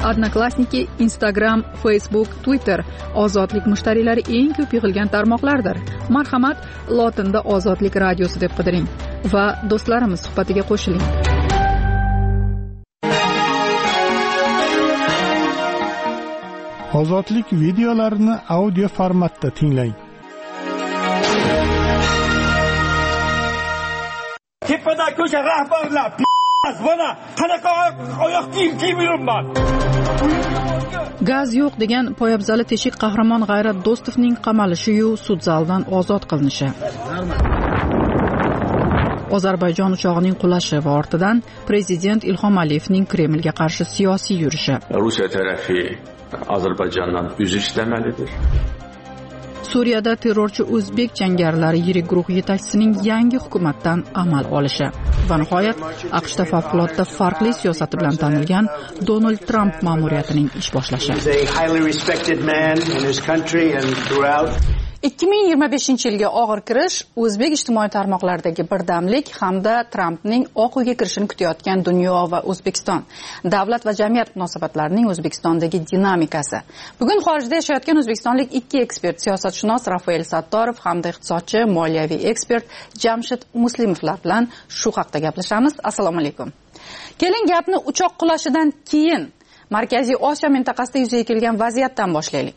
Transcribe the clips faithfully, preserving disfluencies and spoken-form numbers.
Odnoklassniki, Instagram, Facebook, Twitter ozodlik mushtariylari eng ko'p yig'ilgan tarmoqlardir. Marhamat, lotinda Ozodlik radiosi deb qidiring va do'stlarimiz suhbatiga qo'shiling. Ozodlik videolarini audio formatda tinglang. Tepada ko'cha rahbarlar mana qanaqa oyoq kiyim kiyib yuribman. Gaz yo'q degan poyabzali teshik qahramon G'ayrat Do'stovning qamalishi-yu sud zalidan ozod qilinishi. Ozarbayjon uchog'ining qulashi va ortidan prezident Ilhom Aliyevning Kremlga qarshi siyosiy yurishi. Rusiya tarafi Ozarbayjondan uzr istəməlidir. Suriyada terrorchi o'zbek jangarilari yirik guruh yetakchisining yangi hukumatdan amal olishi. Va nihoyat AQShda favqulodda farqli siyosati bilan tanilgan Donald Trump ma'muriyatining ish boshlashi. ikki ming yigirma beshinchi yilga og'ir kirish o'zbek ijtimoiy tarmoqlaridagi birdamlik hamda Trampning Oq uyga kirishini kutayotgan dunyo va O'zbekiston, davlat va jamiyat munosabatlarining O'zbekistondagi dinamikasi. Bugun xorijda yashayotgan o'zbekistonlik ikki ekspert, siyosatshunos Rafael Sattorov hamda iqtisodchi, moliyaviy ekspert Jamshid Muslimovlar bilan shu haqda gaplashamiz. Assalomu alaykum. Keling, gapni uchoq qulashidan keyin Markaziy Osiyo mintaqasida yuzaga kelgan vaziyatdan boshlaylik.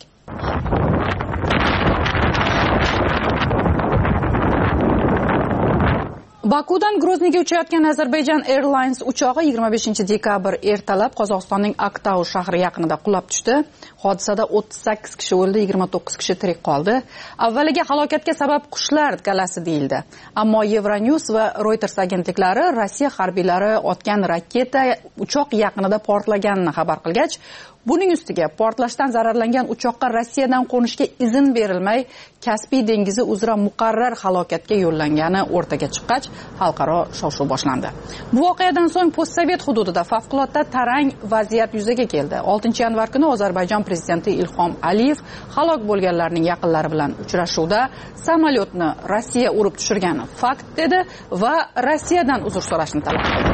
Bakudan Grozniyga uchayotgan Azerbaijan Airlines uchog'i yigirma beshinchi dekabr ertalab Qozog'istonning Aktau shahri yaqinida qulab tushdi. Hodisada o'ttiz sakkiz kishi o'ldi, yigirma to'qqiz kishi tirik qoldi. Avvaliga halokatga sabab qushlar galasi deyildi. Ammo Euronews va Reuters agentliklari Rossiya harbiylari otgan raketa uchoq yaqinida portlaganini xabar qilgach, buning ustiga portlashdan zararlangan uchoqqa Rossiyadan qo'nishga izn berilmay, Kaspiy dengizi uzra muqarrar halokatga yo'llangani o'rtaga chiqqach, xalqaro shov-shuv boshlandi. Bu voqeadan so'ng postsovet hududida favqulodda tarang vaziyat yuzaga keldi. oltinchi yanvar kuni Ozarbayjon prezidenti Ilhom Aliyev halok bo'lganlarning yaqinlari bilan uchrashuvda samolyotni Rossiya urib tushirgani fakt dedi va Rossiyadan uzr so'rashni talab qildi.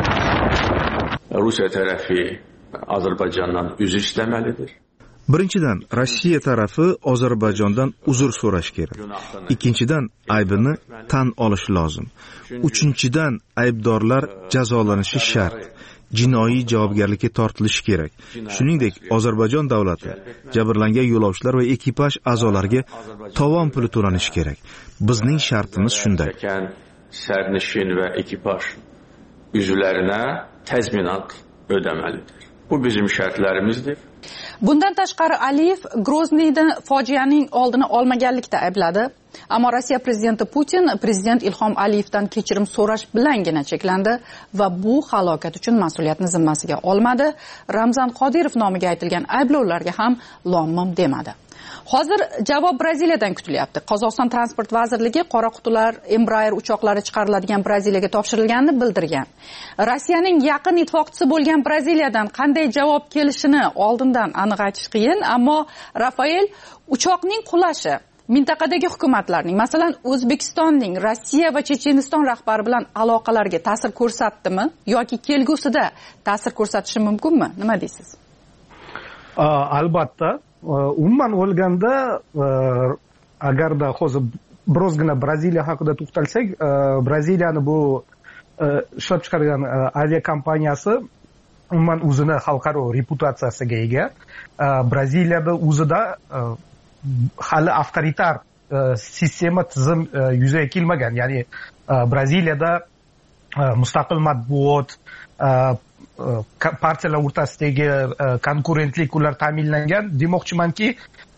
Rusiya tarafi Ozarbayjondan uzr istəməlidir. Birinchidan, Rossiya tarafi Ozarbayjondan uzr so'rash kerak. Ikkinchidan, aybini tan olish lozim. Uchinchidan, aybdorlar jazolanishi shart. Jinoiy javobgarlikka tortilishi kerak. Shuningdek, Ozarbayjon davlati jabrlangan yo'lovchilar va ekipaj a'zolariga tovon puli to'lanishi kerak. Bizning shartimiz shunday. Sərnişin və ekipaj üzvlərinə təzminat ödəməlidir. Bu bizim şartlarimizdir. Bundan tashqari Aliyev Grozniyda fojianing oldini olmaganlikda aybladi. Ammo Rossiya prezidenti Putin prezident Ilhom Aliyevdan kechirim so'rash bilangina cheklandi va bu halokat uchun mas'uliyatni zimmasiga olmadi. Ramzan Qodirov nomiga aytilgan ayblovlarga ham lom-mim demadi. Hozir javob Braziliyadan kutilyapti. Qozog'iston transport vazirligi qora qutilar Embraer uchoqlari chiqariladigan Braziliyaga topshirilganini bildirgan. Rossiyaning yaqin ittifoqchisi bo'lgan Braziliyadan qanday javob kelishini oldindan aniq aytish qiyin, ammo Rafael uchoqning qulashi mintaqadagi hukumatlarning, masalan, O'zbekistonning Rossiya va Checheniston rahbari bilan aloqalarga ta'sir ko'rsatdimi yoki kelgusida ta'sir ko'rsatishi mumkinmi? Nima deysiz? Albatta, umuman olganda, agarda hozir birozgina Braziliya haqida to'xtalsak, Braziliyani bu ishlab chiqargan aviakompaniyasi umuman o'zini xalqaro reputatsiyasiga ega. Braziliyada o'zida hali avtoritar sistema tizim yuzaga kelmagan. Ya'ni Braziliyada mustaqil matbuot, partiyalar o'rtasidagi konkurentlik ular ta'minlangan. Demoqchimanki,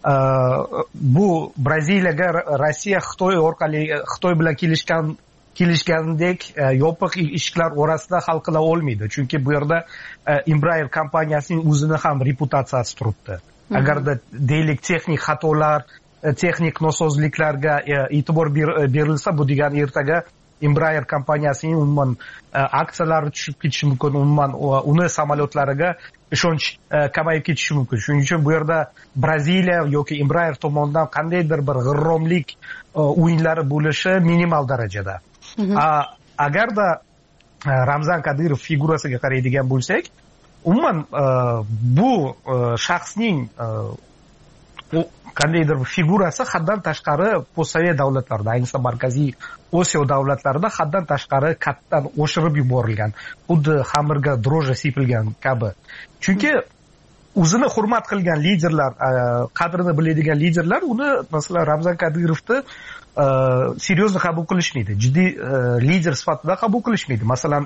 bu Braziliyaga Rossiya Xitoy orqali Xitoy bilan kelishgan kelishgandek yopiq eshiklar orasida hal qila olmaydi. Chunki bu yerda Embraer kompaniyasining o'zini ham reputatsiyasi turibdi. Agarda deylik texnik xatolar, texnik nosozliklarga e'tibor berilsa, bu degani ertaga Embraer kompaniyasining umuman aksiyalari tushib ketishi mumkin, umuman uni samolyotlariga ishonch kamayib ketishi mumkin. Shuning uchun bu yerda Braziliya yoki Embraer tomonidan qandaydir bir g'irromlik o'yinlari bo'lishi minimal darajada. Agarda Ramzan Qodirov figurasiga qaraydigan bo'lsak, umuman bu shaxsning qandaydir figurasi haddan tashqari postsovet davlatlarida, ayniqsa markaziy Osiyo davlatlarida haddan tashqari kattadan oshirib yuborilgan, xuddi xamirga dro'ja sepilgan kabi. Chunki o'zini hurmat qilgan liderlar, qadrini biladigan liderlar uni, masalan, Ramzan Qodirovni seryozni qabul qilishmaydi, jiddiy lider sifatida qabul qilishmaydi. Masalan,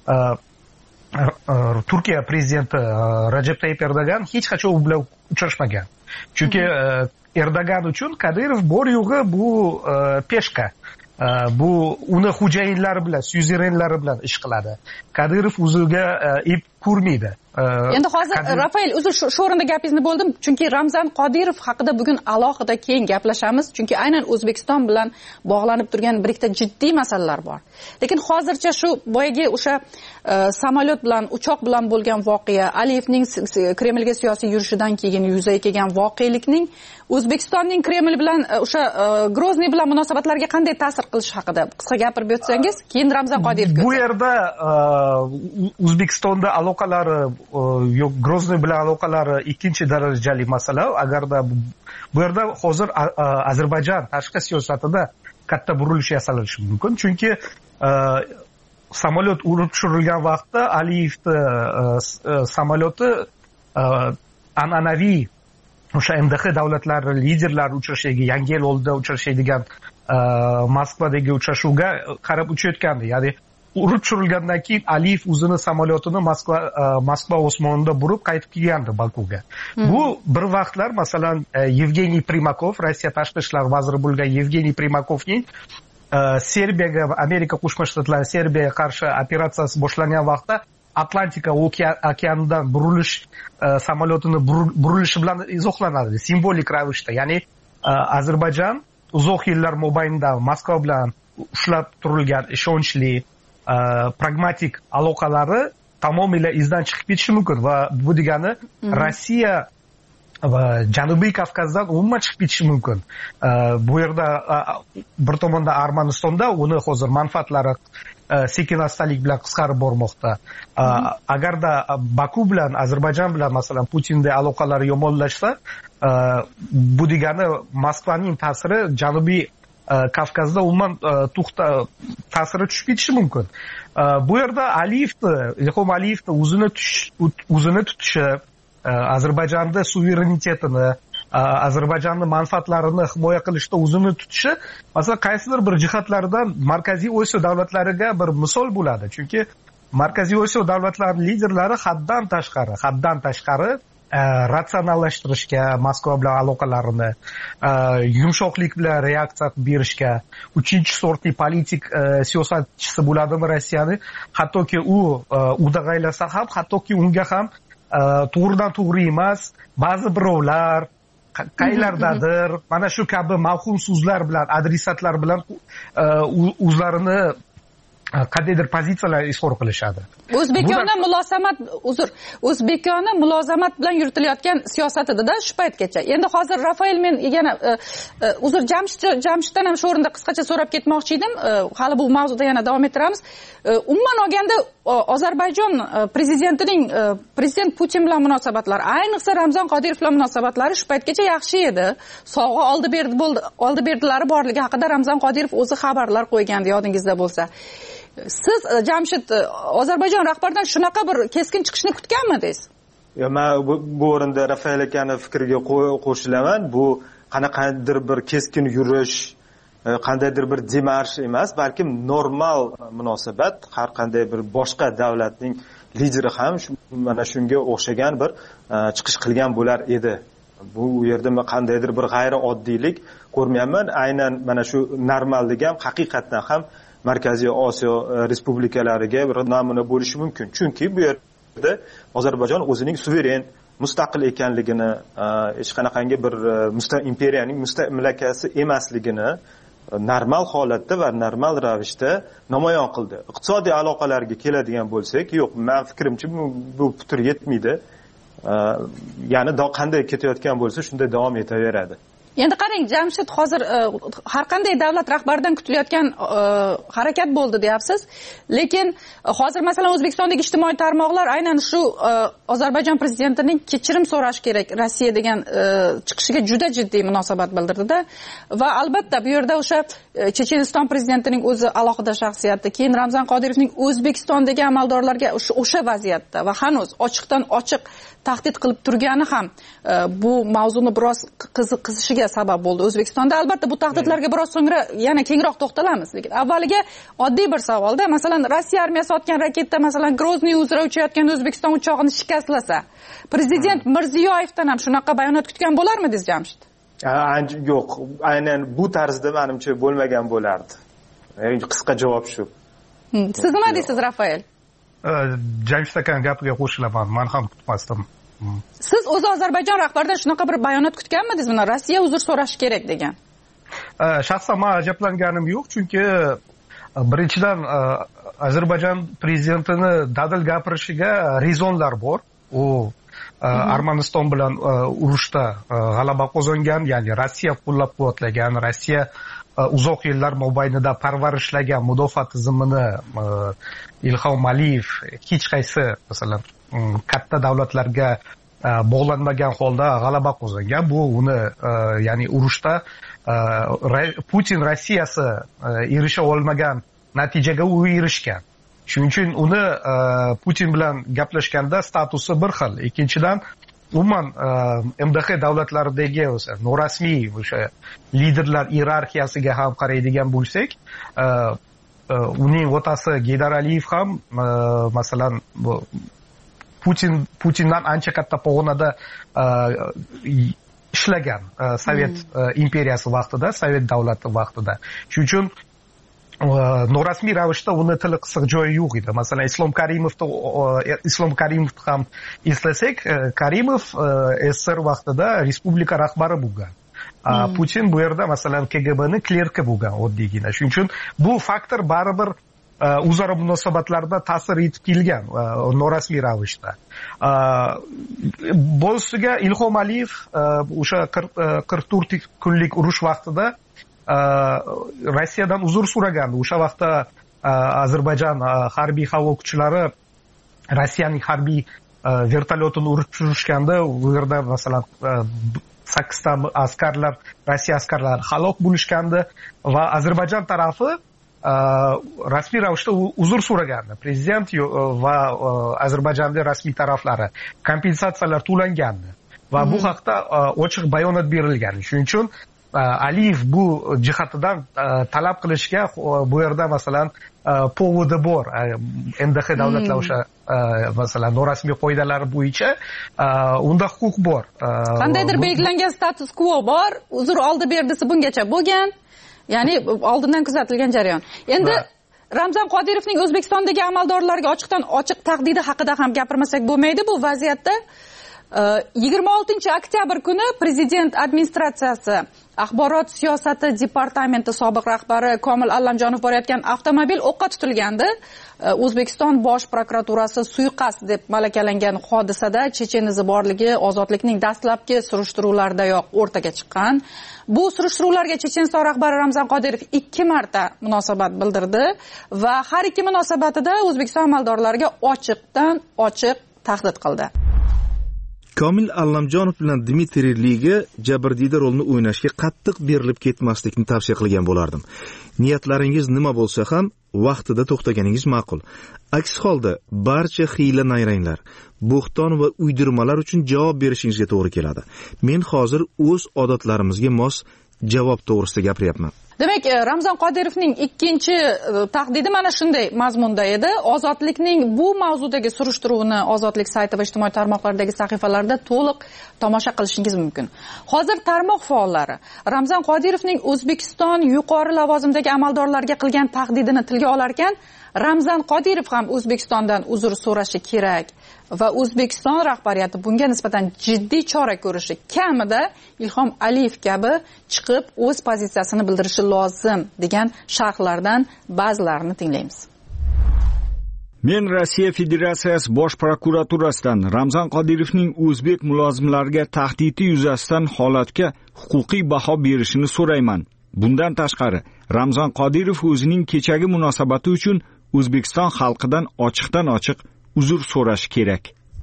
Turkiya prezidenti Rajab Tayyip Erdogan hech qachon u bilan uchrashmagan. Chunki Erdogan uchun Qodirov bor yo'g'i bu peshka. Bu uni xo'jayinlari bilan, syuzerenlari bilan ish qiladi. Qodirov o'ziga ip ko'rmaydi. Endi hozir Rafael, uzr, shu o'rinda gapingizni bo'ldim, chunki Ramzan Qodirov haqida bugun alohida keyin gaplashamiz, chunki aynan O'zbekiston bilan bog'lanib turgan bir ikkita jiddiy masalalar bor. Lekin hozircha shu boyagi o'sha samolyot bilan, uchoq bilan bo'lgan voqea, Aliyevning Kremlga siyosiy yurishidan keyin yuzaga kelgan voqelikning O'zbekistonning Kreml bilan o'sha Grozniy bilan munosabatlariga qanday ta'sir qilishi haqida qisqa gapirib o'tsangiz, keyin Ramzan Qodirovga. Bu yerda O'zbekistonda aloqalari yo'q, Grozniy bilan aloqalari ikkinchi darajali masala. Agarda bu yerda hozir Ozarbayjon tashqi siyosatida katta burilish yasalishi mumkin, chunki samolyot urib tushirilgan vaqtda Aliyevni samolyoti an'anaviy o'sha M D X davlatlari liderlari uchrashaydigan, Yangi yil oldida uchrashaydigan Moskvadagi uchrashuvga qarab uchayotgandi. Ya'ni urib tushirilgandan keyin Aliyev o'zini samolyotini Moskva Moskva osmonida burib qaytib kelgandi Bakuga. Bu bir vaqtlar, masalan, Yevgeniy Primakov, Rossiya tashqi ishlar vaziri bo'lgan Yevgeniy Primakovning Serbiyaga, Amerika Qo'shma Shtatlari Serbiyaga qarshi operatsiyasi boshlangan vaqtda Atlantika okeanidan burilish samolyotini burilishi bilan izohlanadi simbolik ravishda. Ya'ni Ozarbayjon uzoq yillar mobaynida Moskva bilan ushlab turilgan ishonchli pragmatik aloqalari tamomila izdan chiqib ketishi mumkin va bu degani Rossiya va Janubiy Kavkazdan umuman chiqib ketishi mumkin. Bu yerda bir tomonda Armanistonda uni hozir manfaatlari sekin-astalik bilan qisqarib bormoqda. Agarda Baku bilan, Ozarbayjon bilan masalan Putinning aloqalari yomonlashsa, bu degani Moskvaning ta'siri Janubiy Kavkazda umuman to'xta ta'siri tushib ketishi mumkin. Bu yerda Aliyevni, Ilhom Aliyevni o'zini o'zini tutishi, Ozarbayjonda suverenitetini, Ozarbayjonning manfaatlarini himoya qilishda o'zini tutishi, masalan, qaysidir bir jihatlardan Markaziy Osiyo davlatlariga bir misol bo'ladi. Chunki Markaziy Osiyo davlatlari liderlari haddan tashqari, haddan tashqari ratsionallashtirishga, Moskva bilan aloqalarini, yumshoqlik bilan reaksiya berishga, uchinchi sortli politik siyosatchisi bo'ladimi Rossiyani, hattoki u udag'aylasa ham, hattoki unga ham to'g'ridan to'g'ri emas, ba'zi birovlar qaylardadir mana shu kabi mavhum so'zlar bilan, adresatlar bilan o'zlarini qandaydir pozitsiyalar izhor qilishadi. O'zbekona mulozamat, uzr, O'zbekona mulozamat bilan yuritilayotgan siyosat edi-da shu paytgacha. Endi hozir Rafael, men yana uzr Jamshid Jamshiddan ham shu o'rinda qisqacha so'rab ketmoqchi edim. Hali bu mavzuda yana davom ettiramiz. Umuman olganda Ozarbayjon prezidentining prezident Putin bilan munosabatlari, ayniqsa Ramzan Qodirov bilan munosabatlari shu paytgacha yaxshi edi. Sog'i oldi berdi bo'ldi, oldi berdilari borligi haqida Ramzan Qodirov o'zi xabarlar qo'ygandi, yodingizda bo'lsa. Siz Jamshid Ozarbayjon rahbaridan shunaqa bir keskin chiqishni kutganmidingiz? Yo, men bu o'rinda Rafael akaning fikriga qo'shilaman. Bu qanaqadir bir keskin yurish, qandaydir bir demarsh emas, balki normal munosabat. Har qanday bir boshqa davlatning lideri ham mana shunga o'xshagan bir chiqish qilgan bo'lar edi. Bu yerda men qandaydir bir g'ayri oddiylik ko'rmayapman. Aynan mana shu normallik ham haqiqatan ham Markaziy Osiyo respublikalariga bir namuna bo'lishi mumkin. Chunki bu yerda Ozarbayjon o'zining suveren, mustaqil ekanligini, hech qanaqangi bir imperiyaning mustamlakasi emasligini normal holatda va normal ravishda namoyon qildi. Iqtisodiy aloqalarga keladigan bo'lsak, yo'q, men fikrimcha bu putur yetmaydi. Ya'ni qanday ketayotgan bo'lsa, shunday davom etaveradi. Endi qarang, Jamshid, hozir har qanday davlat rahbaridan kutilayotgan harakat bo'ldi deyapsiz, lekin hozir masalan O'zbekistondagi ijtimoiy tarmoqlar aynan shu Ozarbayjon prezidentining kechirim so'rash kerak Rossiya degan chiqishiga juda jiddiy munosabat bildirdi-da, va albatta bu yerda o'sha Checheniston prezidentining o'zi alohida shaxsiyati, keyin Ramzan Qodirovning O'zbekistondagi amaldorlarga o'sha vaziyatda va hanuz ochiqdan ochiq tahdid qilib turgani ham bu mavzuni biroz qizishiga sabab bo'ldi O'zbekistonda. Albatta bu tahdidlarga biroz so'ngra yana kengroq to'xtalamiz, lekin avvaliga oddiy bir savolda, masalan Rossiya armiyasi otgan raketa masalan Grozniy uzra uchayotgan O'zbekiston uchog'ini shikastlasa, prezident Mirziyoyevdan ham shunaqa bayonot kutgan bo'larmidingiz, Jamshid? Yo'q, aynan bu tarzda menimcha bo'lmagan bo'lardi. Qisqa javob shu. Siz nima deysiz, Rafael? Jamshid akaning gapiga qo'shilaman, men ham kutmasdim. Siz o'zi Ozarbayjon rahbaridan shunaqa bir bayonot kutganmidingiz? Mana Rossiya uzr so'rashi kerak degan. Shaxsan men ajablanganim yo'q, chunki birinchidan Ozarbayjon prezidentini dadil gapirishiga rezonlar bor. U Armaniston bilan urushda g'alaba qozongan, ya'ni Rossiya qo'llab-quvvatlagan, Rossiya uzoq yillar mobaynida parvarishlagan mudofaa tizimini Ilhom Aliyev hech qaysi masalan katta davlatlarga bog'lanmagan holda g'alaba qozongan. Bu uni ya'ni urushda Putin Rossiyasi erisha olmagan natijaga u erishgan. Shuning uchun uni Putin bilan gaplashganda statusi bir xil. Ikkinchidan umuman M D X davlatlaridagi o'sha norasmiy o'sha liderlar iyerarxiyasiga ham qaraydigan bo'lsak, uning otasi Geydar Aliyev ham masalan Putin Putindan ancha katta pog'onada ishlagan Sovet imperiyasi vaqtida, Sovet davlati vaqtida. Shuning uchun norasmiy ravishda uni tili qisiq joyi yo'q edi. Masalan, Islom Karimovni Islom Karimovni ham eslasak, Karimov S S R vaqtida respublika rahbari bo'lgan. Putin bu yerda masalan K G B'ning klerki bo'lgan oddiygina. Shuning uchun bu faktor baribir o'zaro munosabatlarda ta'sir etib kelgan norasmiy ravishda. Bo'lsiga Ilhom Aliyev o'sha qirq to'rt kunlik urush vaqtida Rossiyadan uzr so'ragan. O'sha vaqtda Ozarbayjon harbiy havo kuchlari Rossiyaning harbiy vertolyotini urib tushirishganda, u yerda masalan sakkizta askarlar, Rossiya askarlari halok bo'lishgandi va Ozarbayjon tarafi rasmiy ravishda uzr so'ragandi. Prezident va Ozarbayjonning rasmiy taraflari kompensatsiyalar to'langandi va bu haqda ochiq bayonot berilgan. Shuning uchun Aliyev bu jihatidan talab qilishga bu yerda masalan povodi bor. M D X davlatlar o'sha masalan norasmiy qoidalar bo'yicha unda huquq bor. Qandaydir belgilangan status quo bor, uzr oldi berdisi bungacha bo'lgan. Ya'ni oldindan kuzatilgan jarayon. Endi Ramzan Qodirovning O'zbekistondagi amaldorlarga ochiqdan ochiq tahdidi haqida ham gapirmasak bo'lmaydi. Bu vaziyatda yigirma oltinchi oktyabr kuni prezident administratsiyasi axborot siyosati departamenti sobiq rahbari Komil Allamjonov borayotgan avtomobil o'qqa tutilgandi. O'zbekiston bosh prokuraturasi suiqasd deb malakalangan hodisada chechenizi borligi ozodlikning dastlabki surishtiruvlaridayoq o'rtaga chiqqan. Bu surishtiruvlarga Checheniston rahbari Ramzan Qodirov ikki marta munosabat bildirdi va har ikki munosabatida O'zbekiston amaldorlariga ochiqdan ochiq tahdid qildi. Komil Allamjonov bilan Dmitriy Liga jabrdiyda rolni o'ynashga qattiq berilib ketmaslikni tavsiya qilgan bo'lardim. Niyatlaringiz nima bo'lsa ham vaqtida to'xtaganingiz ma'qul. Aks holda barcha hiyla-nayranglar, bo'xton va uydirmalar uchun javob berishingizga to'g'ri keladi. Men hozir o'z odatlarimizga mos javob to'g'risida gapiryapman. Demak, Ramzan Qodirovning ikkinchi tahdidi mana shunday mazmunda edi. Ozodlikning bu mavzudagi surishtiruvini Ozodlik sayti va ijtimoiy tarmoqlardagi sahifalarida to'liq tomosha qilishingiz mumkin. Hozir tarmoq faollari Ramzan Qodirovning O'zbekiston yuqori lavozimdagi amaldorlarga qilgan tahdidini tilga olar ekan, Ramzan Qodirov ham O'zbekistondan uzr so'rashi kerak va O'zbekiston rahbariyati bunga nisbatan jiddiy chora ko'rishi, kamida Ilhom Aliyev kabi chiqib o'z pozitsiyasini bildirishi lozim degan sharhlardan ba'zilarini tinglaymiz. Men Rossiya Federatsiyasi Bosh prokuraturasidan Ramzan Qodirovning o'zbek mulozimlariga tahdidi yuzasidan holatga huquqiy baho berishini so'rayman. Bundan tashqari, Ramzan Qodirov o'zining kechagi munosabati uchun O'zbekiston xalqidan ochiqdan-ochiq uzr so'rashi kerak.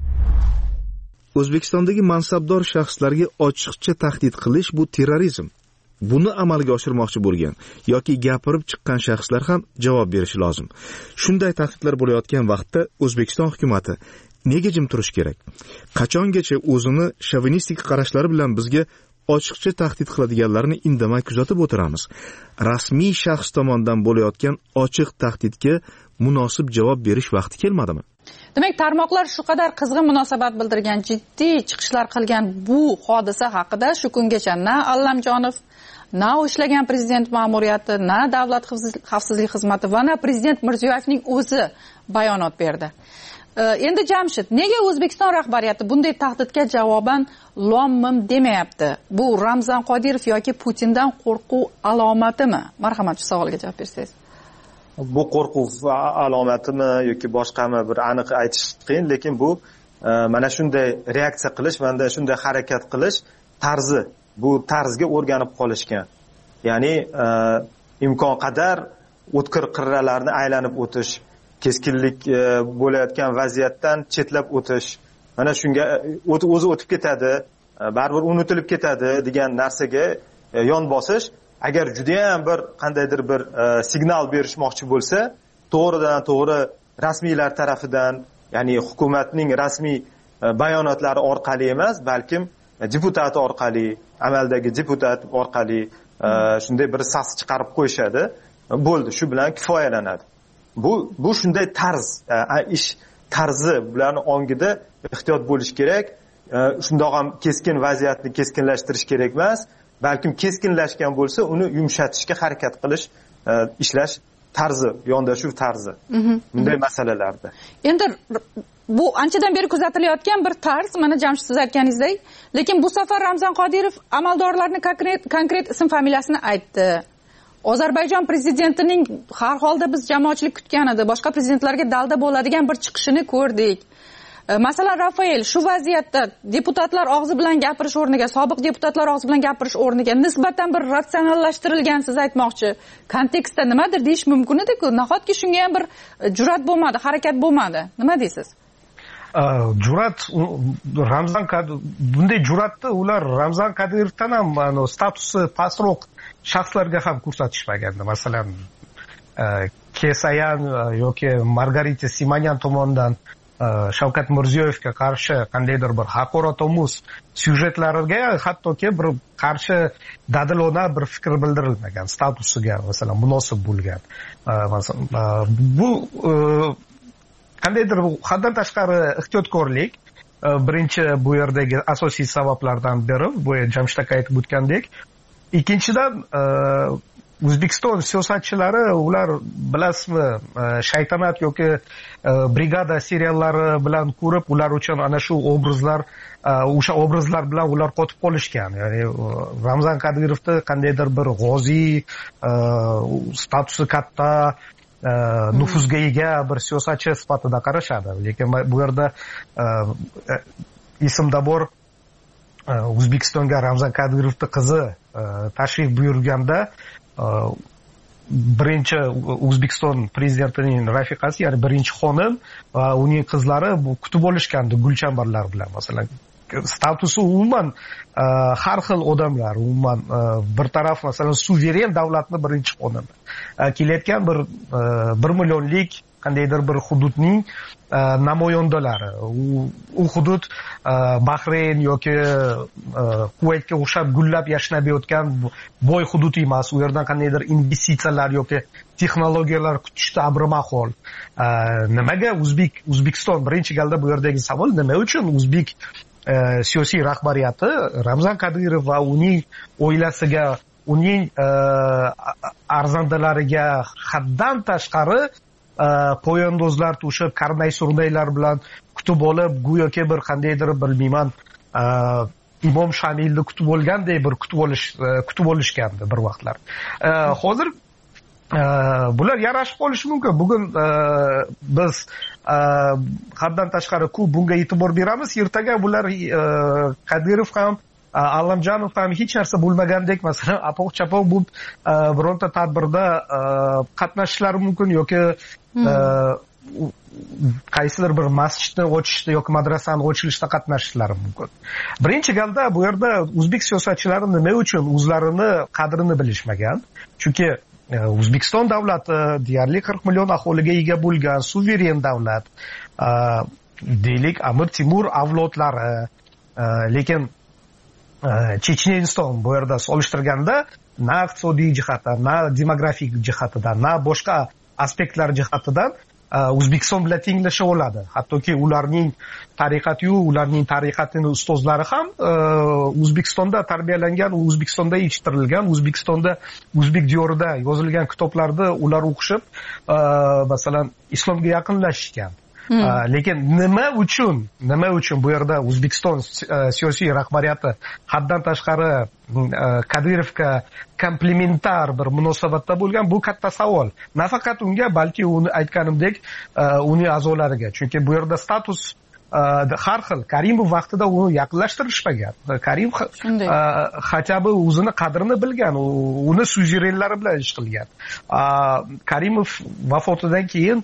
O'zbekistondagi mansabdor shaxslarga ochiqcha tahdid qilish bu terrorizm. Buni amalga oshirmoqchi bo'lgan yoki gapirib chiqqan shaxslar ham javob berishi lozim. Shunday tahdidlar bo'layotgan vaqtda O'zbekiston hukumatı nega jim turish kerak? Qachongacha o'zini shovinistik qarashlari bilan bizga ochiqcha tahdid qiladiganlarni indamay kuzatib o'tiramiz? Rasmiy shaxs tomonidan bo'layotgan ochiq tahdidga munosib javob berish vaqti kelmadimi? Demak, tarmoqlar shu qadar qizg'in munosabat bildirgan, jiddiy chiqishlar qilgan bu hodisa haqida shu kungacha na Allamjonov, na ishlagan prezident ma'muriyati, na davlat xavfsizlik xizmati va na prezident Mirziyoyevning o'zi bayonot berdi. Endi Jamshid, nega O'zbekiston rahbariyati bunday tahdidga javoban lom-mim demayapti? Bu Ramzan Qodirov yoki Putindan qo'rquv alomatimi? Marhamat, shu savolga javob bersangiz. Bu qo'rquv alomatimi yoki boshqami bir aniq aytish qiyin, lekin bu mana shunday reaksiya qilish, mana shunday harakat qilish tarzi, bu tarzga o'rganib qolishgan. Ya'ni imkon qadar o'tkir qirralarni aylanib o'tish, keskinlik bo'layotgan vaziyatdan chetlab o'tish, mana shunga o'zi o'tib ketadi, baribir unutilib ketadi degan narsaga yon bosish. Agar juda ham bir qandaydir bir signal berishmoqchi bo'lsa, to'g'ridan to'g'ri rasmiylar tarafidan, ya'ni hukumatning rasmiy bayonotlari orqali emas, balkim deputat orqali, amaldagi deputat orqali shunday bir sas chiqarib qo'yishadi. Bo'ldi, shu bilan kifoyalanadi. Bu bu shunday tarz, ish tarzi bularni ongida ehtiyot bo'lish kerak. Shundoq ham keskin vaziyatni keskinlashtirish kerak emas. Balkim keskinlashgan bo'lsa, uni yumshatishga harakat qilish, ishlash tarzi, yondashuv tarzi. Bunday masalalarda. Endi bu anchadan beri kuzatilayotgan bir tarz, mana Jamshid siz aytganingizdek, lekin bu safar Ramzan Qodirov amaldorlarning konkret konkret ism familiyasini aytdi. Ozarbayjon prezidentining har holda biz jamoatchilik kutgan edi, boshqa prezidentlarga dalda bo'ladigan bir chiqishini ko'rdik. Masalan, Rafael shu vaziyatda deputatlar og'zi bilan gapirish o'rniga, sobiq deputatlar og'zi bilan gapirish o'rniga nisbatan bir ratsionallashtirilgan, siz aytmoqchi, kontekstda nimadir deyish mumkin edi-ku. Nahotki shunga ham bir jur'at bo'lmadi, harakat bo'lmadi. Nima deysiz? Jur'at Ramzan bunday jur'atni ular Ramzan Qodirovdan ham statusi pastroq shaxslarga ham ko'rsatishmagandi. Masalan, Kesayan yoki Margarita Simonyan tomonidan Shavkat Mirziyoyevga qarshi qandaydir bir haqoratomuz syujetlarga hattoki bir qarshi dadilona bir fikr bildirilmagan, statusiga masalan munosib bo'lgan. Bu qandaydir haddan tashqari ehtiyotkorlik birinchi bu yerdagi asosiy sabablardan biri, bu Jamshid aka aytib o'tgandek. Ikkinchidan, O'zbekiston siyosatchilari, ular bilasizmi, shaytanat yoki brigada seriallari bilan ko'rib, ular uchun ana shu obrazlar, o'sha obrazlar bilan ular qotib qolishgan. Ya'ni Ramzan Qodirovni qandaydir bir g'ozi, statusi katta, nufuzga ega bir siyosatchi sifatida qarashadi. Lekin bu yerda ismda bor, O'zbekistonga Ramzan Qodirovning qizi tashrif buyurganda birinchi O'zbekiston prezidentining rafiqasi, ya'ni birinchi xonim va uning qizlari bu kutib olishgandi gulchambarlar bilan. Masalan, statusi umuman har xil odamlar, umuman bir taraf masalan suveren davlatning birinchi xonimi kelayotgan bir bir millionlik qandaydir bir hududning namoyandalari, u hudud Bahrayn yoki Kuvaytga o'xshab gullab yashnayotgan boy hudud emas. U yerdan qandaydir investitsiyalar yoki texnologiyalar kutishda abrimahol. Nimaga O'zbek O'zbekiston birinchi galda bu yerdagi savol, nima uchun O'zbek siyosiy rahbariyati Ramzan Qodirov va uning oilasiga, uning arzandalariga haddan tashqari poyandozlar to'shib, karnay surnaylar bilan kutib olib, go'yoki bir qandaydir bilmayman Imom Shamilni kutib olganday bir kutib olish kutib olishgandi bir vaqtlar. Hozir bular yarashib qolishi mumkin. Bugun biz haddan tashqari ko'p bunga e'tibor beramiz. Ertaga bular Qodirov ham, Allamjonov ham hech narsa bo'lmagandek, masalan, apoq-chapoq bu bironta tadbirda qatnashishlari mumkin yoki qaysidir bir masjidni ochishda yoki madrasani ochilishda qatnashishlari mumkin. Birinchi galda bu yerda o'zbek siyosatchilari nima uchun o'zlarini qadrini bilishmagan? Chunki O'zbekiston davlati deyarli qirq million aholiga ega bo'lgan suveren davlat. Deylik, Amir Temur avlodlari, lekin Checheniston bu yerda solishtirganda na iqtisodiy jihatdan, na demografik jihatdan, na boshqa aspektlar jihatidan O'zbekiston bilan tenglasha oladi. Hattoki ularning tariqati-yu, ularning tariqatining ustozlari ham O'zbekistonda tarbiyalangan, O'zbekistonda yetishtirilgan, O'zbekistonda o'zbek diyorida yozilgan kitoblarni ular o'qishib, masalan, islomga yaqinlashishgan. Lekin nima uchun, nima uchun bu yerda O'zbekiston siyosiy rahbariyati haddan tashqari Qodirovga komplementar bir munosabatda bo'lgan, bu katta savol. Nafaqat unga, balki uni aytganimdek, uning a'zolariga. Chunki bu yerda status har xil. Karimov vaqtida uni yaqinlashtirishmagan. Karimov xatabi o'zini qadrini bilgan, uni sujerenlari bilan ish qilgan. Karimov vafotidan keyin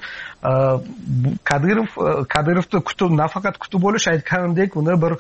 Qodirov Qodirovni kutib, nafaqat kutib olish, aytganimdek, uni bir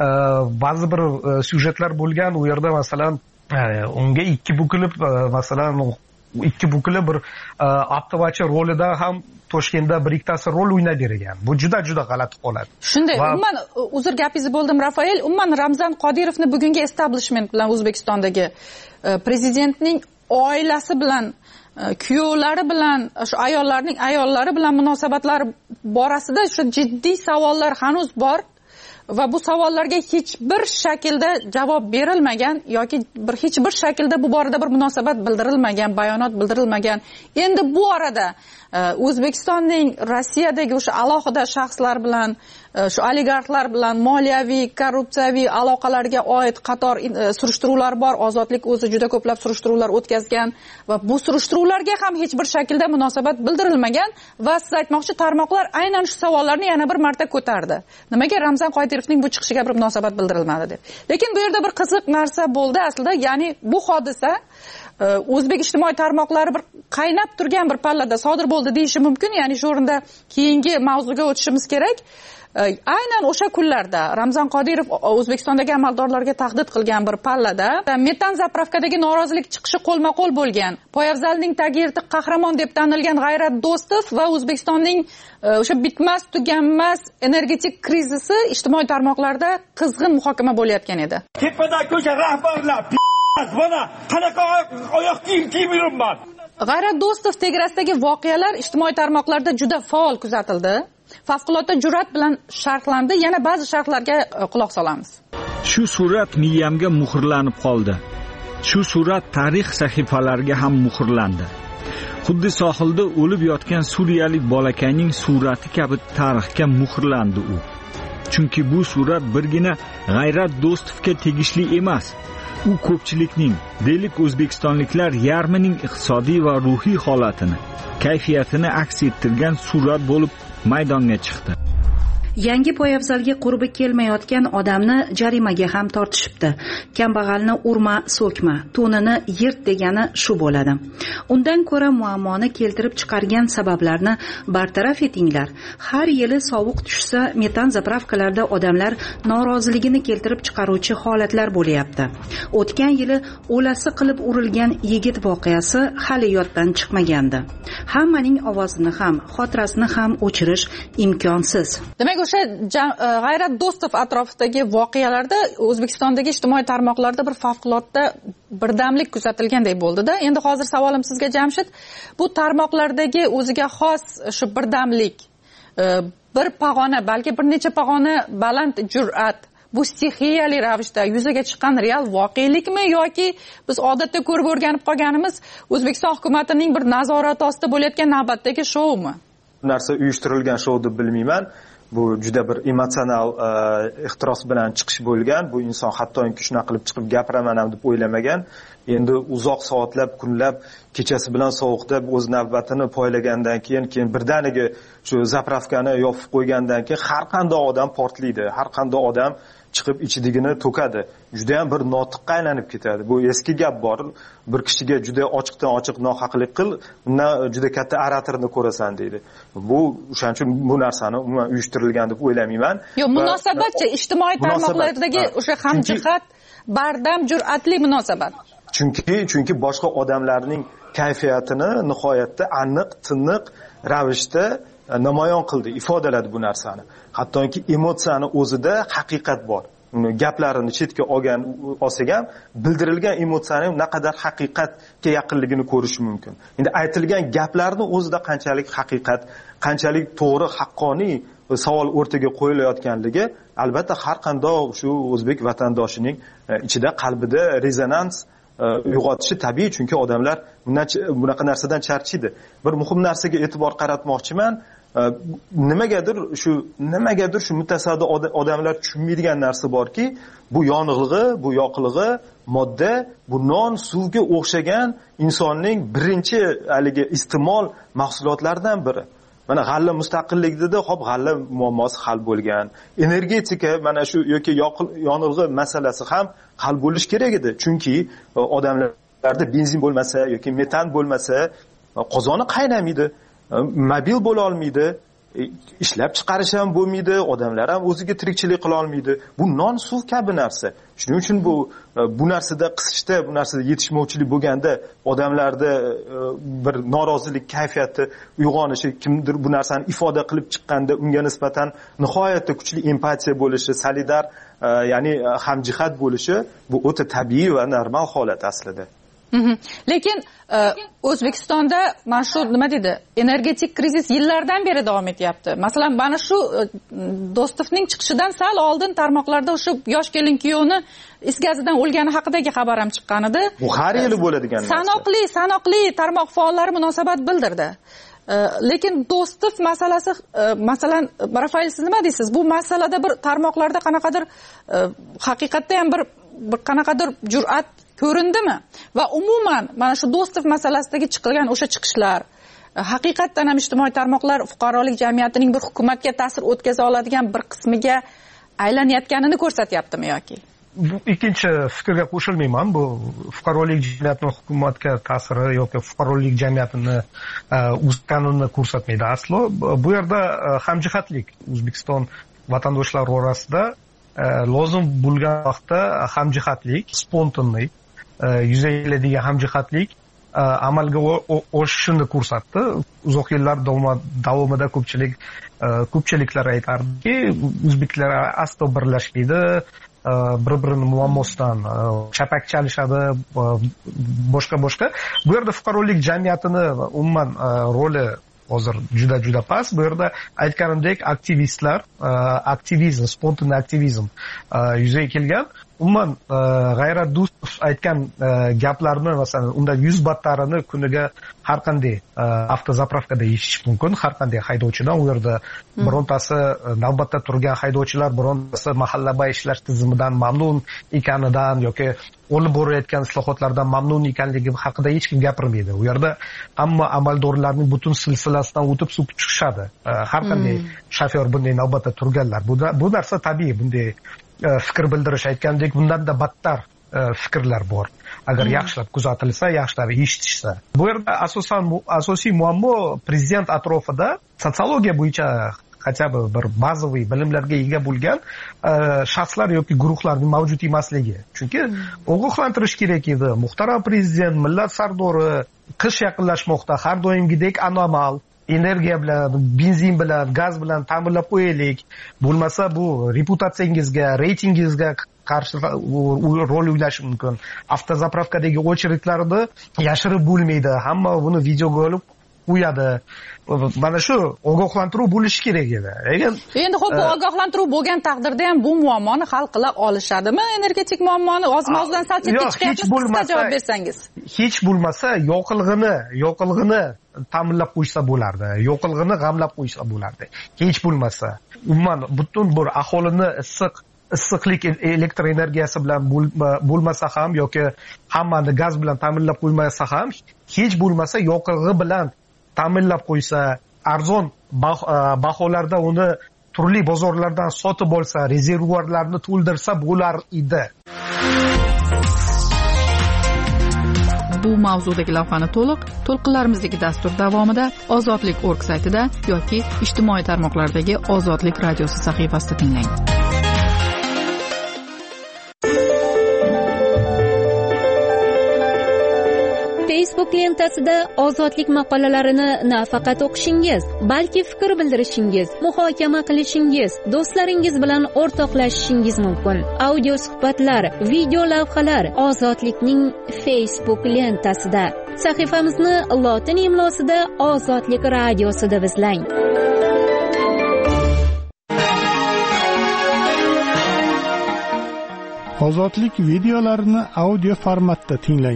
ba'zi bir syujetlar bo'lgan, u yerda masalan unga ikki bukilib, masalan ikki bukilib bir aptavachi rolida ham Toshkentda bir ikkitasi rol o'ynab bergan. Bu juda juda g'alati holat. Shunday, umuman uzr gapingizni bo'ldim Rafael, umuman Ramzan Qodirovni bugungi establishment bilan O'zbekistondagi prezidentning oilasi bilan, kuyovlari bilan, shu ayollarning ayollari bilan munosabatlari borasida shu jiddiy savollar hanuz bor. Va bu savollarga hech bir shaklda javob berilmagan yoki bir hech bir shaklda bu borada bir munosabat bildirilmagan, bayonot bildirilmagan. Endi bu orada O'zbekistonning Rossiyadagi o'sha alohida shaxslar bilan, shu oligarxlar bilan moliyaviy, korrupsiyaviy aloqalarga oid qator surishtiruvlar bor. Ozodlik o'zi juda ko'plab surishtiruvlar o'tkazgan va bu surishtiruvlarga ham hech bir shaklda munosabat bildirilmagan va siz aytmoqchi, tarmoqlar aynan shu savollarni yana bir marta ko'tardi. Nimaga Ramzan Qodirovning bu chiqishiga bir munosabat bildirilmadi deb. Lekin bu yerda bir qiziq narsa bo'ldi aslida, ya'ni bu hodisa o'zbek ijtimoiy tarmoqlari bir qaynab turgan bir pallada sodir bo'ldi deyish mumkin. Ya'ni shu o'rinda keyingi mavzuga o'tishimiz kerak. Aynan o'sha kunlarda Ramzan Qodirov O'zbekistondagi amaldorlarga tahdid qilgan bir pallada metan zapravkadagi norozilik chiqishi qo'lma-qo'l bo'lgan. Poyabzalning tagi yirtiq qahramon deb tanilgan G'ayrat Do'stov va O'zbekistonning o'sha bitmas tuganmas energetik krizisi ijtimoiy tarmoqlarda qizg'in muhokama bo'layotgan edi. Tepadan ko'cha rahbarlar mana qanaqa oyoq kiyim kiyib yuribman. G'ayrat Do'stov tegrasidagi voqealar ijtimoiy tarmoqlarda juda faol kuzatildi. Favqulodda jur'at bilan sharhlandi. Yana ba'zi sharhlarga quloq solamiz. Shu surat miyamga muhrlanib qoldi. Shu surat tarix sahifalariga ham muhrlandi. Xuddi sohilda o'lib yotgan suriyalik bolakayning surati kabi tarixga muhrlandi u. Chunki bu surat birgina G'ayrat Do'stovga tegishli emas. U ko'pchilikning, deylik o'zbekistonliklar yarmining iqtisodiy va ruhiy holatini, kayfiyatini aks ettirgan surat bo'lib maydonga chiqdi. Yangi poyabzalga qurbi kelmayotgan odamni jarimaga ham tortishibdi. Kambag'alni urma, so'kma, to'nini yirt degani shu bo'ladi. Undan ko'ra muammoni keltirib chiqargan sabablarni bartaraf etinglar. Har yili sovuq tushsa, metan zapravkalarda odamlar noroziligini keltirib chiqaruvchi holatlar bo'layapti. O'tgan yili o'lasi qilib urilgan yigit voqeasi hali yoddan chiqmagandi. Hammaning ovozini ham, xotirasini ham o'chirish imkonsiz. Demak, o'sha G'ayrat Do'stov atrofidagi voqealarda O'zbekistondagi ijtimoiy tarmoqlarda bir favqulodda birdamlik kuzatilgandek bo'ldi-da. Endi hozir savolim sizga Jamshid, bu tarmoqlardagi o'ziga xos shu birdamlik, bir pog'ona, balki bir necha pog'ona baland jur'at, bu stixiyali ravishda yuzaga chiqqan real voqelikmi yoki biz odatda ko'rib o'rganib qolganimiz O'zbekiston hukumatining bir nazorati ostida bo'layotgan navbatdagi shoumi? Bu narsa uyushtirilgan shou deb bilmayman. bu juda bir emotsional ehtiros bilan chiqish bo'lgan. Bu inson hattoki shunaqa qilib chiqib gapiraman ham deb o'ylamagan. Endi uzoq soatlab, kunlab, kechasi bilan sovuqda o'z navbatini poylagandan keyin, keyin birdaniga shu zapravkani yopib qo'ygandan keyin har qanday odam portlaydi, har qanday odam chiqib ichidigini to'kadi. Juda ham bir notiqqa aylanib ketadi. Bu eski gap bor. Bir kishiga juda ochiqdan ochiq nohaqlik qil, undan juda katta oratorni ko'rasan deydi. Bu o'shaning uchun bu narsani umuman uyushtirilgan deb o'ylamayman. Yo'q, munosabatchi ijtimoiy tarmoqlardagi o'sha hamjihat, bardam, jur'atli munosabat. Chunki chunki boshqa odamlarning kayfiyatini nihoyatda aniq, tiniq ravishda namoyon qildi, ifodaladi bu narsani. Hattoki emotsiyani o'zida haqiqat bor. Gaplarini chetga olgan olsak ham bildirilgan emotsiyaning naqadar haqiqatga yaqinligini ko'rish mumkin. Endi aytilgan gaplarning o'zida qanchalik haqiqat, qanchalik to'g'ri, haqqoniy savol o'rtaga qo'yilayotganligi albatta har qanday shu o'zbek vatandoshining ichida, qalbida rezonans uyg'otishi tabiiy, chunki odamlar bunaqa narsadan charchaydi. Bir muhim narsaga e'tibor qaratmoqchiman. Nimagadir shu nimagadir shu mutasaddi odamlar tushunmaydigan narsa borki, bu yonilg'i, bu yoqilg'i modda, bu non, suvga o'xshagan insonning birinchi haligi iste'mol mahsulotlaridan biri. Mana g'alla mustaqillik dedi, hop g'alla muammosi hal bo'lgan. Energetika mana shu yoki yonilg'i masalasi ham hal bo'lish kerak edi. Chunki odamlarda benzin bo'lmasa yoki metan bo'lmasa qozoni qaynamaydi, mobil bo'la olmaydi, ishlab chiqarish ham bo'lmaydi, odamlar ham o'ziga tirikchilik qila olmaydi. Bu non, suv kabi narsa. Shuning uchun bu bu narsada qisishda, bu narsada yetishmovchilik bo'lganda odamlarda bir norozilik kayfiyati uyg'onishi, kimdir bu narsani ifoda qilib chiqqanda unga nisbatan nihoyatda kuchli empatiya bo'lishi, solidar, ya'ni hamjihat bo'lishi bu o'ta tabiiy va normal holat aslida. Lekin O'zbekistonda mana shu nima dedi, energetik krizis yillardan beri davom etyapti. Masalan, mana shu Do'stovning chiqishidan sal oldin tarmoqlarda o'sha yosh kelin kuyovni is gazidan o'lgani haqidagi xabar ham chiqqan edi. Bu har yili bo'ladigan narsa. Sanoqli, sanoqli tarmoq faollari munosabat bildirdi. Lekin Do'stov masalasi, masalan, Rafael, siz nima deysiz? Bu masalada bir tarmoqlarda qanaqadir haqiqatda ham bir bir qanaqadir jur'at ko'rindimi? Va umuman mana shu Do'stov masalasidagi chiqilgan o'sha chiqishlar haqiqatdan ham ijtimoiy tarmoqlar fuqarolik jamiyatining bir hukumatga ta'sir o'tkaza oladigan bir qismiga aylanayotganini ko'rsatyaptimi yoki? Bu ikkinchi fikrga qo'shilmayman. Bu fuqarolik jamiyatining hukumatga ta'siri yoki fuqarolik jamiyatini o'sganini ko'rsatmaydi aslo. Bu yerda hamjihatlik O'zbekiston vatandoshlari orasida lozim bo'lgan vaqtda hamjihatlik, spontanlik, yuzaga keladigan hamjihatlik amalga oshishini ko'rsatdi. Uzoq yillar davomida ko'pchilik ko'pchiliklar aytardiki, o'zbeklar aslo birlashmaydi, bir-birini muammosidan chapak chalishadi, boshqa boshqa. Bu yerda fuqarolik jamiyatini umuman roli hozir juda juda past. Bu yerda aytganimdek aktivistlar, aktivizm, spontan aktivizm yuzaga kelgan. Umuman G'ayrat Do'stov aytgan gaplarni, masalan, unda yuz battarini kuniga har qanday avtozapravkada eshitish mumkin, har qanday haydovchidan. U yerda birontasi navbatda turgan haydovchilar, birontasi mahallabay ishlash tizimidan mamnun ekanidan yoki olib borayotgan islohotlardan mamnun ekanligi haqida hech kim gapirmaydi. U yerda hamma amaldorlarning butun silsilasidan o'tib suv chiqishadi. Har qanday shofyor bunday navbatda turganlar. Bu narsa tabiiy, bunday fikr bildirish, aytgandek, bundan-da battar fikrlar bor. Agar yaxshilab kuzatilsa, yaxshilab eshitishsa. Bu yerda asosan asosiy muammo prezident atrofida sotsiologiya bo'yicha хотя бы bir bazaviy bilimlarga ega bo'lgan shaxslar yoki guruhlarning mavjud emasligi. Chunki ogohlantirish kerak edi. Muhtaram prezident, millat sardori qish yaqinlashmoqda, har doimgidek anomal energiya bilan, benzin bilan, gaz bilan ta'minlab qo'yaylik. Bo'lmasa bu reputatsiyangizga, reytingingizga qarshi rol o'ynashi mumkin. Avtozapravkadagi очередьlarni yashirib bo'lmaydi. Hamma buni videoga olib qo'yadi. Mana shu ogohlantiruv bo'lishi kerak edi. Endi xo'p, bu ogohlantiruv bo'lgan taqdirda ham bu muammoni hal qila olishadimi? Energetik muammoni ozma-ozdan sal chetga chiqyapsiz, qisqa javob bersangiz. Hech bo'lmasa yoqilg'ini, yoqilg'ini ta'minlab qo'ysa bo'lardi. Yoqilg'ini g'amlab qo'ysa bo'lardi. Hech bo'lmasa, umuman butun bir aholini issiq issiqlik elektr energiyasi bilan bo'lmasa ham yoki hammani gaz bilan ta'minlab qo'ymasa ham, hech bo'lmasa yoqilg'i bilan ta'minlab qo'ysa, arzon baholarda uni turli bozorlardan sotib olsa, rezervuarlarni to'ldirsa bo'lar edi. Bu mavzudagi lavhani to'liq to'lqinlarimizdagi dastur davomida Ozodlik nokta org saytida yoki ijtimoiy tarmoqlardagi Ozodlik radiosi sahifasida tinglang. Facebook lentasida ozodlik maqolalarini nafaqat o'qishingiz, balki fikr bildirishingiz, muhokama qilishingiz, do'stlaringiz bilan o'rtoqlashishingiz mumkin. Audio suhbatlar, video lavhalar Ozodlikning Facebook lentasida. Sahifamizni lotin imlosida Ozodlik radiosi deb izlang. Ozodlik videolarini audio formatda tinglang.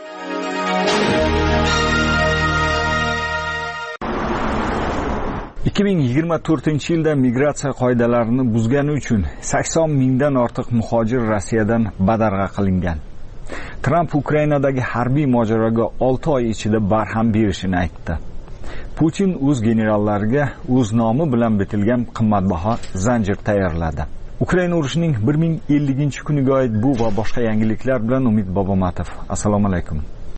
ikki ming yigirma to'rtinchi yilda migratsiya qoidalarini buzgani uchun sakson mingdan ortiq muhojir Rossiyadan badarg'a qilingan. Tramp Ukrainadagi harbiy mojaroga olti oy ichida barham berishini aytdi. Putin o'z generallariga o'z nomi bilan bitilgan qimmatbaho zanjir tayyorladi. Ukraina urushining bir ming ellinchi kuniga oid bu va boshqa yangiliklar bilan Umid Bobomatov. Assalomu alaykum.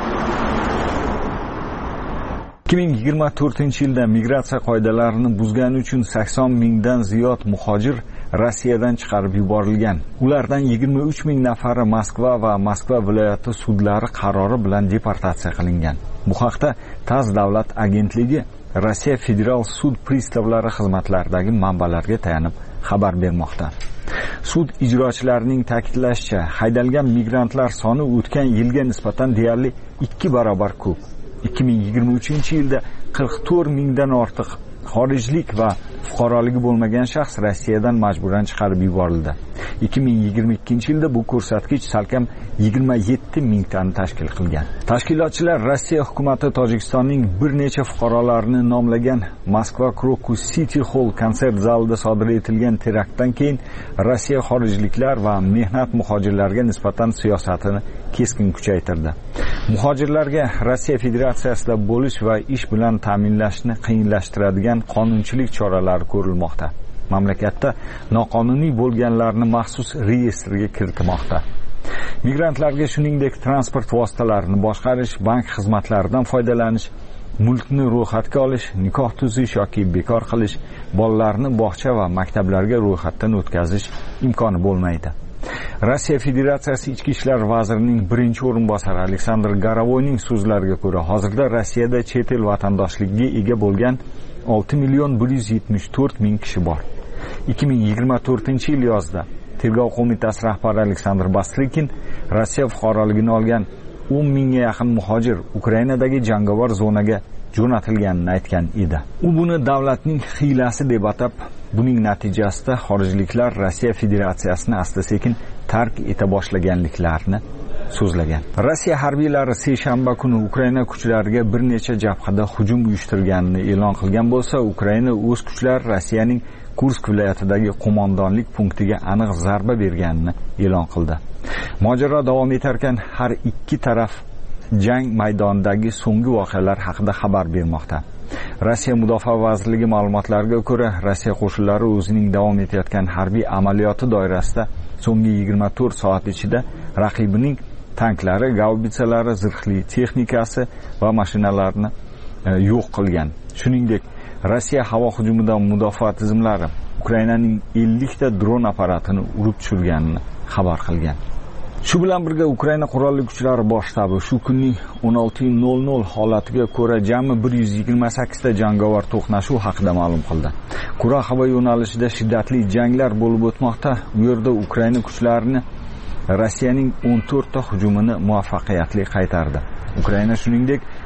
ikki ming yigirma to'rtinchi yilda migratsiya qoidalarini buzgani uchun sakson mingdan ziyod muhojir Rossiyadan chiqarib yuborilgan. Ulardan yigirma uch ming nafari Moskva va Moskva viloyati sudlari qarori bilan deportatsiya qilingan. Bu haqda TASS davlat agentligi Rossiya federal sud pristavlari xizmatlaridagi manbalarga tayanib xabar bermoqda. Sud ijrochilarining ta'kidlashicha, haydalgan migrantlar soni o'tgan yilga nisbatan deyarli ikki barobar ko'p. ikki ming yigirma uchinchi yilda qirq to'rt mingdan ortiq xorijlik va fuqaroligi bo'lmagan shaxs Rossiyadan majburan chiqarib yuborildi. ikki ming yigirma ikkinchi yilda bu ko'rsatkich salkam yigirma yetti mingtani tashkil qilgan. Tashkilotchilar Rossiya hukumati Tojikistonning bir necha fuqarolarini nomlagan Moskva Krokus City Hall konsert zalida sodir etilgan teraktdan keyin Rossiya xorijliklar va mehnat muhojirlarga nisbatan siyosatini keskin kuchaytirdi. Muhojirlarga Rossiya Federatsiyasida bo'lish va ish bilan ta'minlashni qiyinlashtiradigan qonunchilik choralari ko'rilmoqda. Mamlakatda noqonuniy bo'lganlarni maxsus reyestrga kiritmoqda. Migrantlarga shuningdek transport vositalarini boshqarish, bank xizmatlaridan foydalanish, mulkni ro'yxatga olish, nikoh tuzish yoki bekor qilish, bolalarni bog'cha va maktablarga ro'yxatdan o'tkazish imkoni bo'lmaydi. Rossiya Federatsiyasi Ichki ishlar vazirining birinchi o'rinbosari Aleksandr Garavoyning so'zlariga ko'ra, hozirda Rossiyada chet el vatandoshligiga ega bo'lgan olti million bir yuz yetmish to'rt ming kishi bor. ikki ming yigirma to'rtinchi yil yozida Tergov qo'mitasi rahbari Aleksandr Bastrikin Rossiya fuqaroligini olgan o'n mingga yaqin muhojir Ukrainadagi jangovar zonaga jo'natilganini aytgan edi. U buni davlatning hiylasi deb atab, buning natijasida xorijliklar Rossiya Federatsiyasini asta-sekin tark eta boshlaganliklarini so'zlagan. Rossiya harbiylari seshanba kuni Ukraina kuchlariga bir necha jabhada hujum uyushtirganini e'lon qilgan bo'lsa, Ukraina o'z kuchlari Rossiyaning Kursk viloyatidagi qo'mondonlik punktiga aniq zarba berganini e'lon qildi. Mojaro davom etarkan, har ikki taraf jang maydonidagi so'nggi voqealar haqida xabar bermoqda. Rossiya Mudofaa vazirligi ma'lumotlariga ko'ra, Rossiya qo'shinlari o'zining davom etayotgan harbiy amaliyoti doirasida so'nggi yigirma to'rt soat ichida raqibining tanklari, gaubitsalari, zirhli texnikasi va mashinalarini yo'q qilgan. Shuningdek, Rossiya havo hujumidan mudofaa tizimlari Ukrainaning ellik ta dron apparatini urib tushirganini xabar qilgan. Shu bilan birga Ukraina qurolli kuchlari bosh shtabi shu kunning o'n olti nol nol holatiga ko'ra jami bir yuz yigirma sakkiz ta jangovar to'qnashuv haqida ma'lum qildi. Qura havo yo'nalishida shiddatli janglar bo'lib o'tmoqda. Bu yerda Ukraina kuchlarini Rossiyaning o'n to'rt ta hujumini muvaffaqiyatli qaytardi. Ukraina shuningdek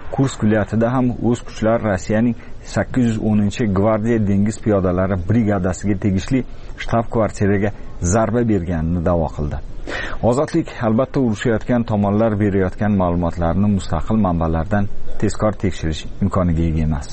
Kursk viloyatida ham o'z kuchlari Rossiyaning sakkiz yuz o'ninchi gvardiya dengiz piyodalari brigadasiga tegishli shtab-kvartiraga zarba berganini da'vo qildi. Ozodlik albatta urushayotgan tomonlar berayotgan ma'lumotlarni mustaqil manbalardan tezkor tekshirish imkoniga ega emas.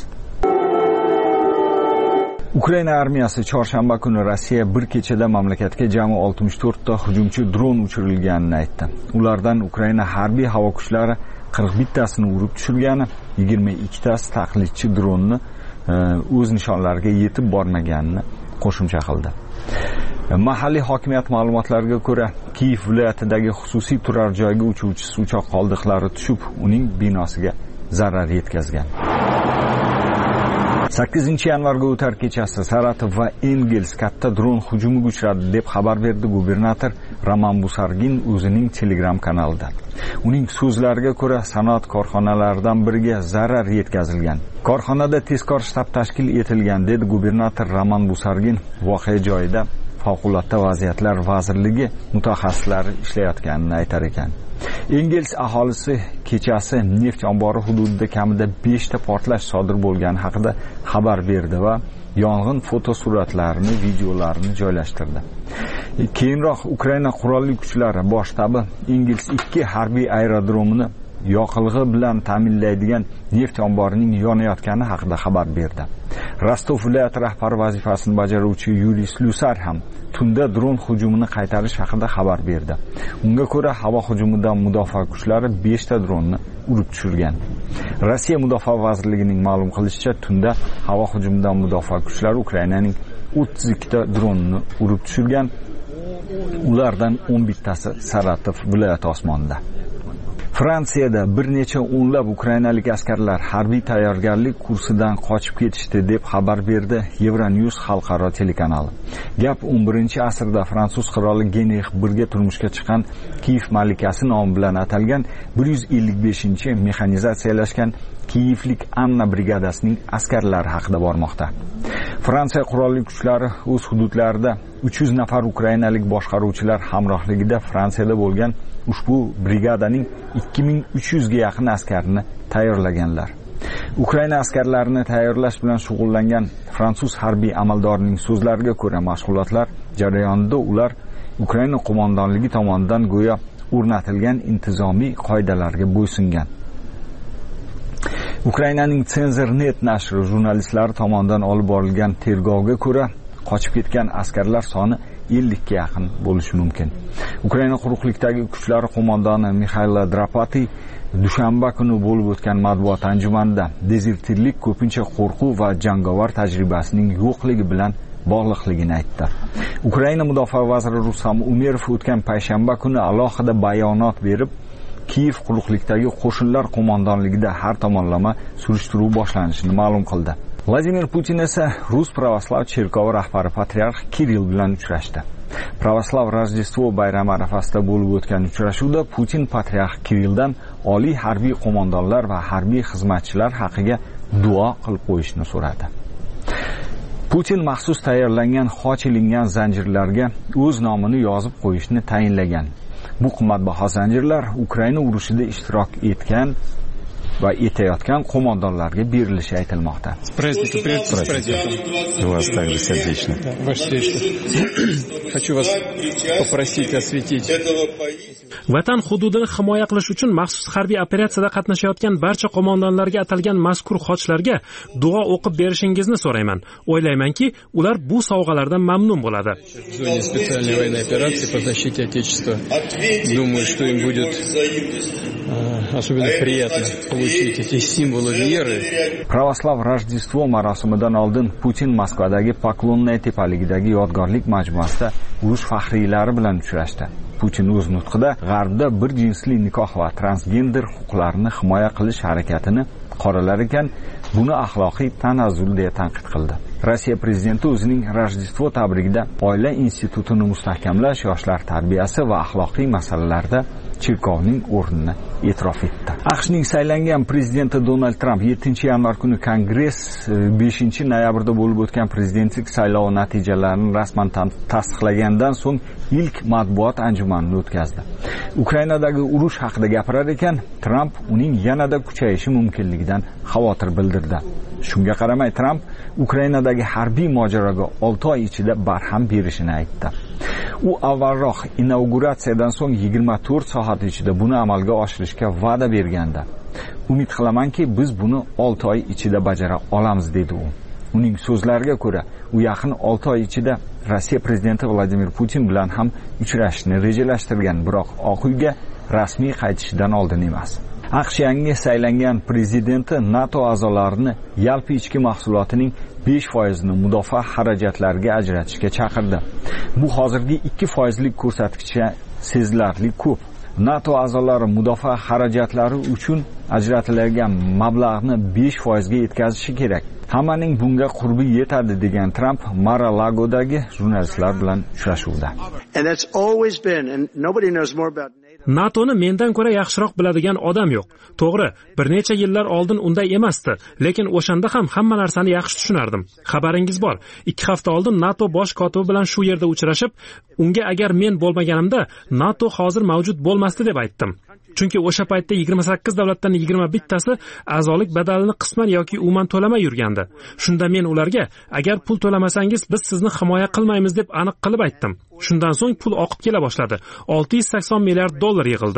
Ukraina armiyasi chorshanba kuni Rossiya bir kechada mamlakatga jami oltmish to'rt ta hujumchi dron uchirilganini aytdi. Ulardan Ukraina harbiy havo kuchlari qirq bittasini urib tushirgani, yigirma ikkitasi taqlidchi dronni o'z nishonlariga yetib bormaganini qo'shimcha qildi. Mahalliy hokimiyat ma'lumotlariga ko'ra, Kiyev viloyatidagi xususiy turar joyga uchuvchisiz uchoq qoldiqlari tushib, uning binosiga zarar yetkazgan. sakkizinchi yanvarga o'tar kechasi Saratov va Engels katta dron hujumiga uchradi deb xabar berdi gubernator Roman Busargin o'zining Telegram kanalida. Uning so'zlariga ko'ra, sanoat korxonalaridan biriga zarar yetkazilgan. Korxonada tezkor shtab tashkil etilgan dedi gubernator Roman Busargin. Voqea joyida Favqulodda vaziyatlar vazirligi mutaxassislari ishlayotganini aytar ekan. Engels aholisi kechasi neft ombori hududida kamida besh ta portlash sodir bo'lgani haqida xabar berdi va yong'in fotosuratlarini, videolarini joylashtirdi. Keyinroq Ukraina qurolli kuchlari bosh shtabi Engels ikki harbiy aerodromini yoqilg'i bilan ta'minlaydigan neft omborining yonayotgani haqida xabar berdi. Rostov viloyati rahbari vazifasini bajaruvchi Yuriy Slyusar ham tunda dron hujumini qaytarish haqida xabar berdi. Unga ko'ra, havo hujumidan mudofaa kuchlari besh ta dronni urib tushirgan. Rossiya mudofaa vazirligining ma'lum qilishicha, tunda havo hujumidan mudofaa kuchlari Ukrainaning o'ttiz ikkita dronini urib tushirgan. Ulardan o'n bittasi Saratov viloyati osmonida. Fransiyada bir necha o'nlab ukrainalik askarlar harbiy tayyorgarlik kursidan qochib ketishdi deb xabar berdi Euronews xalqaro telekanali. Gap o'n birinchi asrda fransuz qiroli Genrix birga turmushga chiqqan Kiyev malikasi nomi bilan atalgan bir yuz ellik beshinchi mexanizatsiyalashgan Kiyevlik Anna brigadasining askarlari haqida bormoqda. Fransiya qurolli kuchlari o'z hududlarida uch yuz nafar ukrainalik boshqaruvchilar hamrohligida Fransiyada bo'lgan ushbu brigadaning ikki ming uch yuz ga yaqin askarini tayyorlaganlar. Ukraina askarlarini tayyorlash bilan shug'ullangan fransuz harbiy amaldorining so'zlariga ko'ra, mashg'ulotlar jarayonida ular Ukraina qo'mondonligi tomonidan go'yo o'rnatilgan intizomiy qoidalarga bo'ysungan. Ukrainaning Cenzor.net nashri jurnalistlari tomonidan olib borilgan tergovga ko'ra, qochib ketgan askarlar soni ellik ga yaqin bo'lishi mumkin. Ukraina quruqlikdagi kuchlari qo'mondoni Mikhail Drapati dushanba kuni bo'lib o'tgan matbuot anjumanida dezertirlik ko'pincha qo'rquv va jangovar tajribasining yo'qligi bilan bog'liqligini aytdi. Ukraina mudofaa vaziri Rustam Umerov o'tgan payshanba kuni alohida bayonot berib, Kiyev quruqlikdagi qo'shinlar qo'mondonligida har tomonlama surishtiruv boshlanishini ma'lum qildi. Vladimir Putin esa Rus pravoslav cherkovi rahbari patriarx Kirill bilan uchrashdi. Pravoslav Rojdestvo bayrami arafasida bo'lib o'tgan uchrashuvda Putin patriarx Kirilldan oliy harbiy qo'mondonlar va harbiy xizmatchilar haqiga duo qilib qo'yishni so'radi. Putin maxsus tayyorlangan xoch ilingan zanjirlarga o'z nomini yozib qo'yishni tayinlagan. Bu qimmatbaho zanjirlar Ukraina urushida ishtirok etgan va etayotgan qo'mondonlarga berilishi aytilmoqda. Вас также сердечно. Ваше сердечно. Хочу вас попросить осветить. Vatan hududini himoya qilish uchun maxsus harbiy operatsiyada qatnashayotgan barcha qo'mondonlarga atalgan mazkur xochlarga duo o'qib berishingizni so'rayman. O'ylaymanki, ular bu sovg'alardan mamnun bo'ladi. В зоне специальной военной операции по защите Отечества. Думаю, что им будет особенно приятно получить эти символы веры. Pravoslav Rojdestvo marosimidan oldin Putin Moskvadagi Poklonnaya tepaligidagi yodgorlik majmuasida urush faxriylari bilan uchrashdi. Putin o'z nutqida G'arbda bir jinsli nikoh va transgender huquqlarini himoya qilish harakatini qoralar ekan, buni axloqiy tanazzul deya tanqid qildi. Rossiya prezidenti o'zining Rojdestvo tabrigida oila institutini mustahkamlash, yoshlar tarbiyasi va axloqiy masalalarda cherkovning o'rnini e'tirof etdi. AQShning saylangan prezidenti Donald Tramp yettinchi yanvar kuni Kongress beshinchi noyabrda bo'lib o'tgan prezidentlik saylovi natijalarini rasman tasdiqlagandan so'ng ilk matbuot anjumanini o'tkazdi. Ukrainadagi urush haqida gapirar ekan, Tramp uning yanada kuchayishi mumkinligidan xavotir bildirdi. Shunga qaramay Tramp Ukrainadagi harbiy mojaroga olti oy ichida barham berishini aytdi. U avvalroq inauguratsiyadan so'ng yigirma to'rt soat ichida buni amalga oshirishga va'da bergandi. Umid qilamanki, biz buni olti oy ichida bajara olamiz dedi u. Uning so'zlariga ko'ra, u yaqin olti oy ichida Rossiya prezidenti Vladimir Putin bilan ham uchrashishni rejalashtirgan, biroq Oq uyga rasmiy qaytishidan oldin emas. AQSh yangi saylangan prezidenti NATO a'zolarini yalpi ichki mahsulotining besh foizini mudofaa xarajatlariga ajratishga chaqirdi. Bu hozirgi ikki foizlik ko'rsatkichga sezilarli ko'p. NATO a'zolari mudofaa xarajatlari uchun ajratiladigan mablag'ni besh foizga yetkazishi kerak. Hammaning bunga qurbi yetadi degan Tramp Mar-a-Lagodagi jurnalistlar bilan uchrashuvda. NATOni mendan ko'ra yaxshiroq biladigan odam yo'q. To'g'ri, bir necha yillar oldin unday emasdi, lekin o'shanda ham hamma narsani yaxshi tushunardim. Xabaringiz bor, ikki hafta oldin NATO bosh kotibi bilan shu yerda uchrashib, unga agar men bo'lmaganimda NATO hozir mavjud bo'lmasdi deb aytdim. Chunki o'sha paytda yigirma sakkiz davlatdan yigirma bittasi a'zolik badalini qisman yoki umuman to'lamay yurgandi. Shunda men ularga, agar pul to'lamasangiz biz sizni himoya qilmaymiz deb aniq qilib aytdim. Shundan so'ng pul oqib kela boshladi. olti yuz sakson milliard dollar yig'ildi.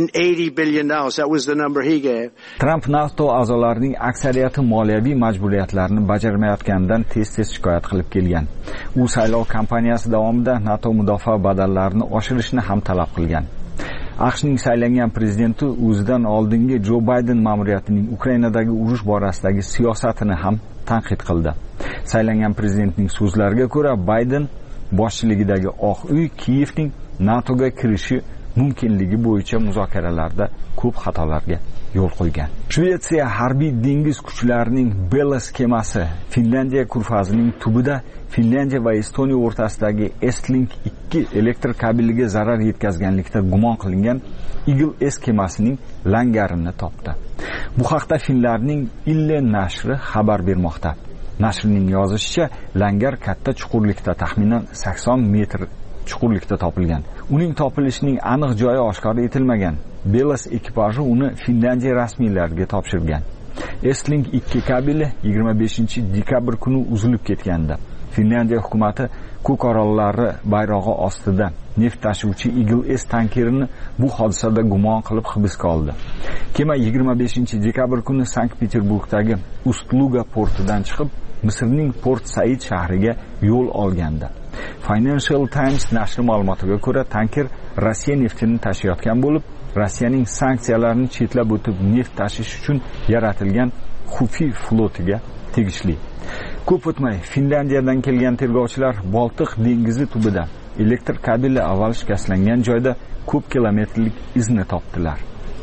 Tramp NATO a'zolarining aksariyati moliyaviy majburiyatlarini bajarmayotganidan tez-tez shikoyat qilib kelgan. U saylov kampaniyasi davomida NATO mudofaa badallarini oshirishni ham talab qilgan. AQShning saylangan prezidenti o'zidan oldingi Jo Bayden ma'muriyatining Ukrainadagi urush borasidagi siyosatini ham tanqid qildi. Saylangan prezidentning so'zlariga ko'ra, Bayden boshchiligidagi Oq uy Kiyevning NATOga kirishi mumkinligi bo'yicha muzokaralarda ko'p xatolarga yo'l qo'ygan. Shvetsiya harbiy dengiz kuchlarining Belas kemasi Finlandiya kurfazining tubida Finlandiya va Estoniya o'rtasidagi Estlink ikki elektr kabeliga zarar yetkazganlikda gumon qilingan Eagle S kemasining langarini topdi. Bu haqda Finlarning Ille nashri xabar bermoqda. Nashrning yozishicha, langar katta chuqurlikda, taxminan sakson metr chuqurlikda topilgan. Uning topilishining aniq joyi oshkor etilmagan. Belas ekipaji uni Finlandiya rasmiylariga topshirgan. Estlink ikki kabeli yigirma beshinchi dekabr kuni uzilib ketgandi. Finlandiya hukumati Cook orollari bayrog'i ostida neft tashuvchi Eagle S tankerini bu hodisada gumon qilib hibsga oldi. Kema yigirma beshinchi dekabr kuni Sankt-Peterburgdagi Ust-Luga portidan chiqib, Misrning Port Said shahriga yo'l olgandi. Financial Times nashri ma'lumotiga ko'ra, tanker Rossiya neftini tashiyotgan bo'lib, Rossiyaning sanksiyalarni chetlab o'tib neft tashish uchun yaratilgan Xufiy flotiga tegishli. Ko'p o'tmay Finlandiyadan kelgan tergovchilar Boltiq dengizi tubida elektr kabeli avval shikastlangan joyda ko'p kilometrlik izni topdilar.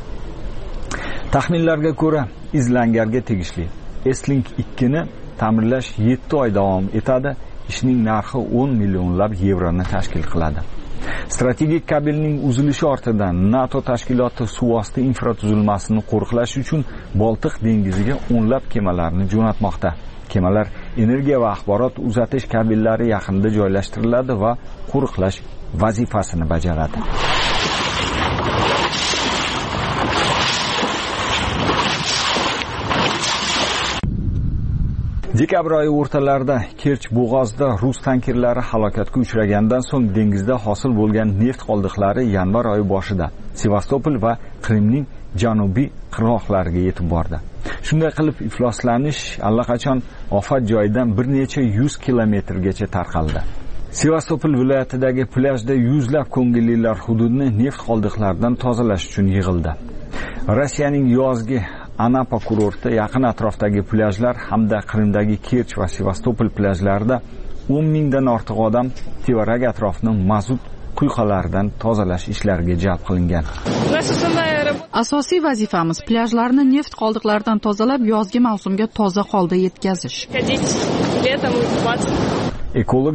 Taxminlarga ko'ra, iz langarga tegishli. Estlink ikki ni ta'mirlash yetti oy davom etadi. Ishning narxi o'n millionlab yevroni tashkil qiladi. Strategik kabelning uzilishi ortidan NATO tashkiloti suvosti infratuzilmasini qo'riqlash uchun Boltiq dengiziga o'nlab kemalarni jo'natmoqda. Kemalar energiya va axborot uzatish kabellari yaqinida joylashtiriladi va qo'riqlash vazifasini bajaradi. Dekabr oyi o'rtalarida Kerch bo'g'ozida rus tankerlari halokatga uchragandan so'ng dengizda hosil bo'lgan neft qoldiqlari yanvar oyi boshida Sevastopol va Qrimning janubiy qirg'oqlariga yetib bordi. Shunday qilib ifloslanish allaqachon ofat joyidan bir necha yuz kilometrgacha tarqaldi. Sevastopol viloyatidagi plyajda yuzlab ko'ngillilar hududni neft qoldiqlaridan tozalash uchun yig'ildi. Rossiyaning yozgi Anapa kurorti yaqin atrofdagi plyajlar hamda Qrimdagi Kerch va Sevastopol plyajlarida o'n mingdan ortiq odam tevarak atrofni mazut quyqalaridan tozalash ishlariga jalb qilingan. Asosiy vazifamiz plyajlarni neft qoldiqlaridan tozalab, yozgi mavsumga toza holda yetkazish. Ekologlar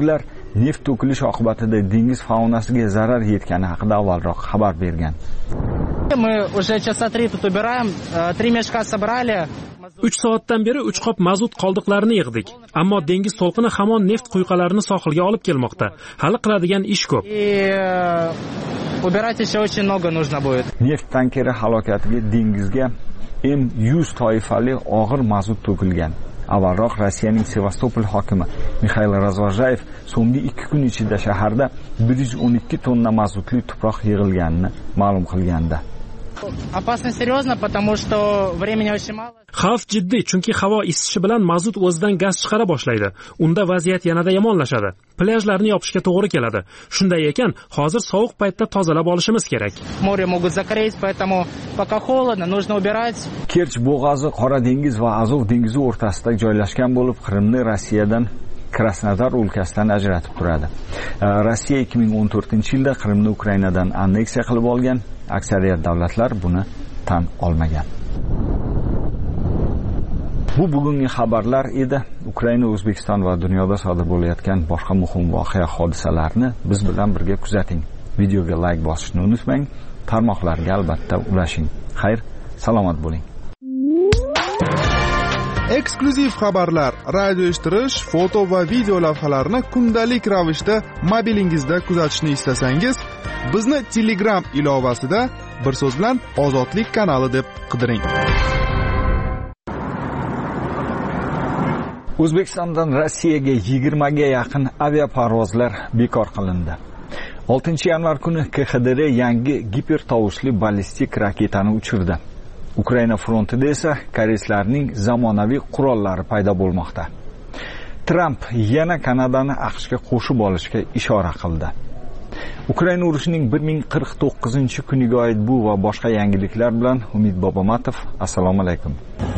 neft to'kilish oqibatida dengiz faunasiga zarar yetgani haqida avvalroq xabar bergan. Мы уже часа три тут убираем, три мешка собрали. uch soatdan beri uch qop mazut qoldiqlarini yig'dik. Ammo dengiz to'lqini hamon neft quyqalarini sohilga olib kelmoqda. Hali qiladigan ish ko'p. Убирать еще очень много нужно будет. Neft tankeri halokatiga dengizga M yuz toifali og'ir mazut to'kilgan. Avvalroq Rossiyaning Sevastopol hokimi Mikhail Razvojayev so'nggi ikki kun ichida shaharda bir yuz o'n ikki tonna mazutli tuproq yig'ilganini ma'lum qilgandi. Опасно серьезно, потому что времени очень мало. Xavf jiddiy, chunki havo isishi bilan mazut o'zidan gaz chiqara boshlaydi. Unda vaziyat yanada yomonlashadi. Plyajlarni yopishga to'g'ri keladi. Shunday ekan, hozir sovuq paytda tozalab olishimiz kerak. Море могут закрыть, поэтому пока холодно, нужно убирать. Kerch bo'g'ozi Qora dengiz va Azov dengizi o'rtasida joylashgan bo'lib, Qrimni Rossiyadan Krasnodar o'lkasidan ajratib turadi. Rossiya ikki ming o'n to'rtinchi yilda Qrimni Ukrainadan anneksiya qilib olgan. Aksariyat davlatlar buni tan olmagan. Bu bugungi xabarlar edi. Ukraina, O'zbekiston va dunyoda sodir bo'layotgan boshqa muhim voqea hodisalarni biz bilan birga kuzating. Videoga like bosishni unutmang. Tarmoqlarga albatta ulashing. Xayr, salomat bo'ling. Eksklyuziv xabarlar, radio eshittirish, foto va video lavhalarni kundalik ravishda mobilingizda kuzatishni istasangiz, bizni Telegram ilovasida bir so'z bilan Ozodlik kanali deb qidiring. O'zbekistondan Rossiyaga yigirmaga yaqin aviaparvozlar bekor qilindi. oltinchi yanvar kuni K X D R yangi gipertovushli ballistik raketani uchirdi. Ukraina frontida esa koreyslarning zamonaviy qurollari paydo bo'lmoqda. Tramp yana Kanadani AQShga qo'shib olishga ishora qildi. Ukraina urushining bir ming qirq to'qqizinchi kuniga oid bu va boshqa yangiliklar bilan Umid Bobomatov. Assalomu alaykum.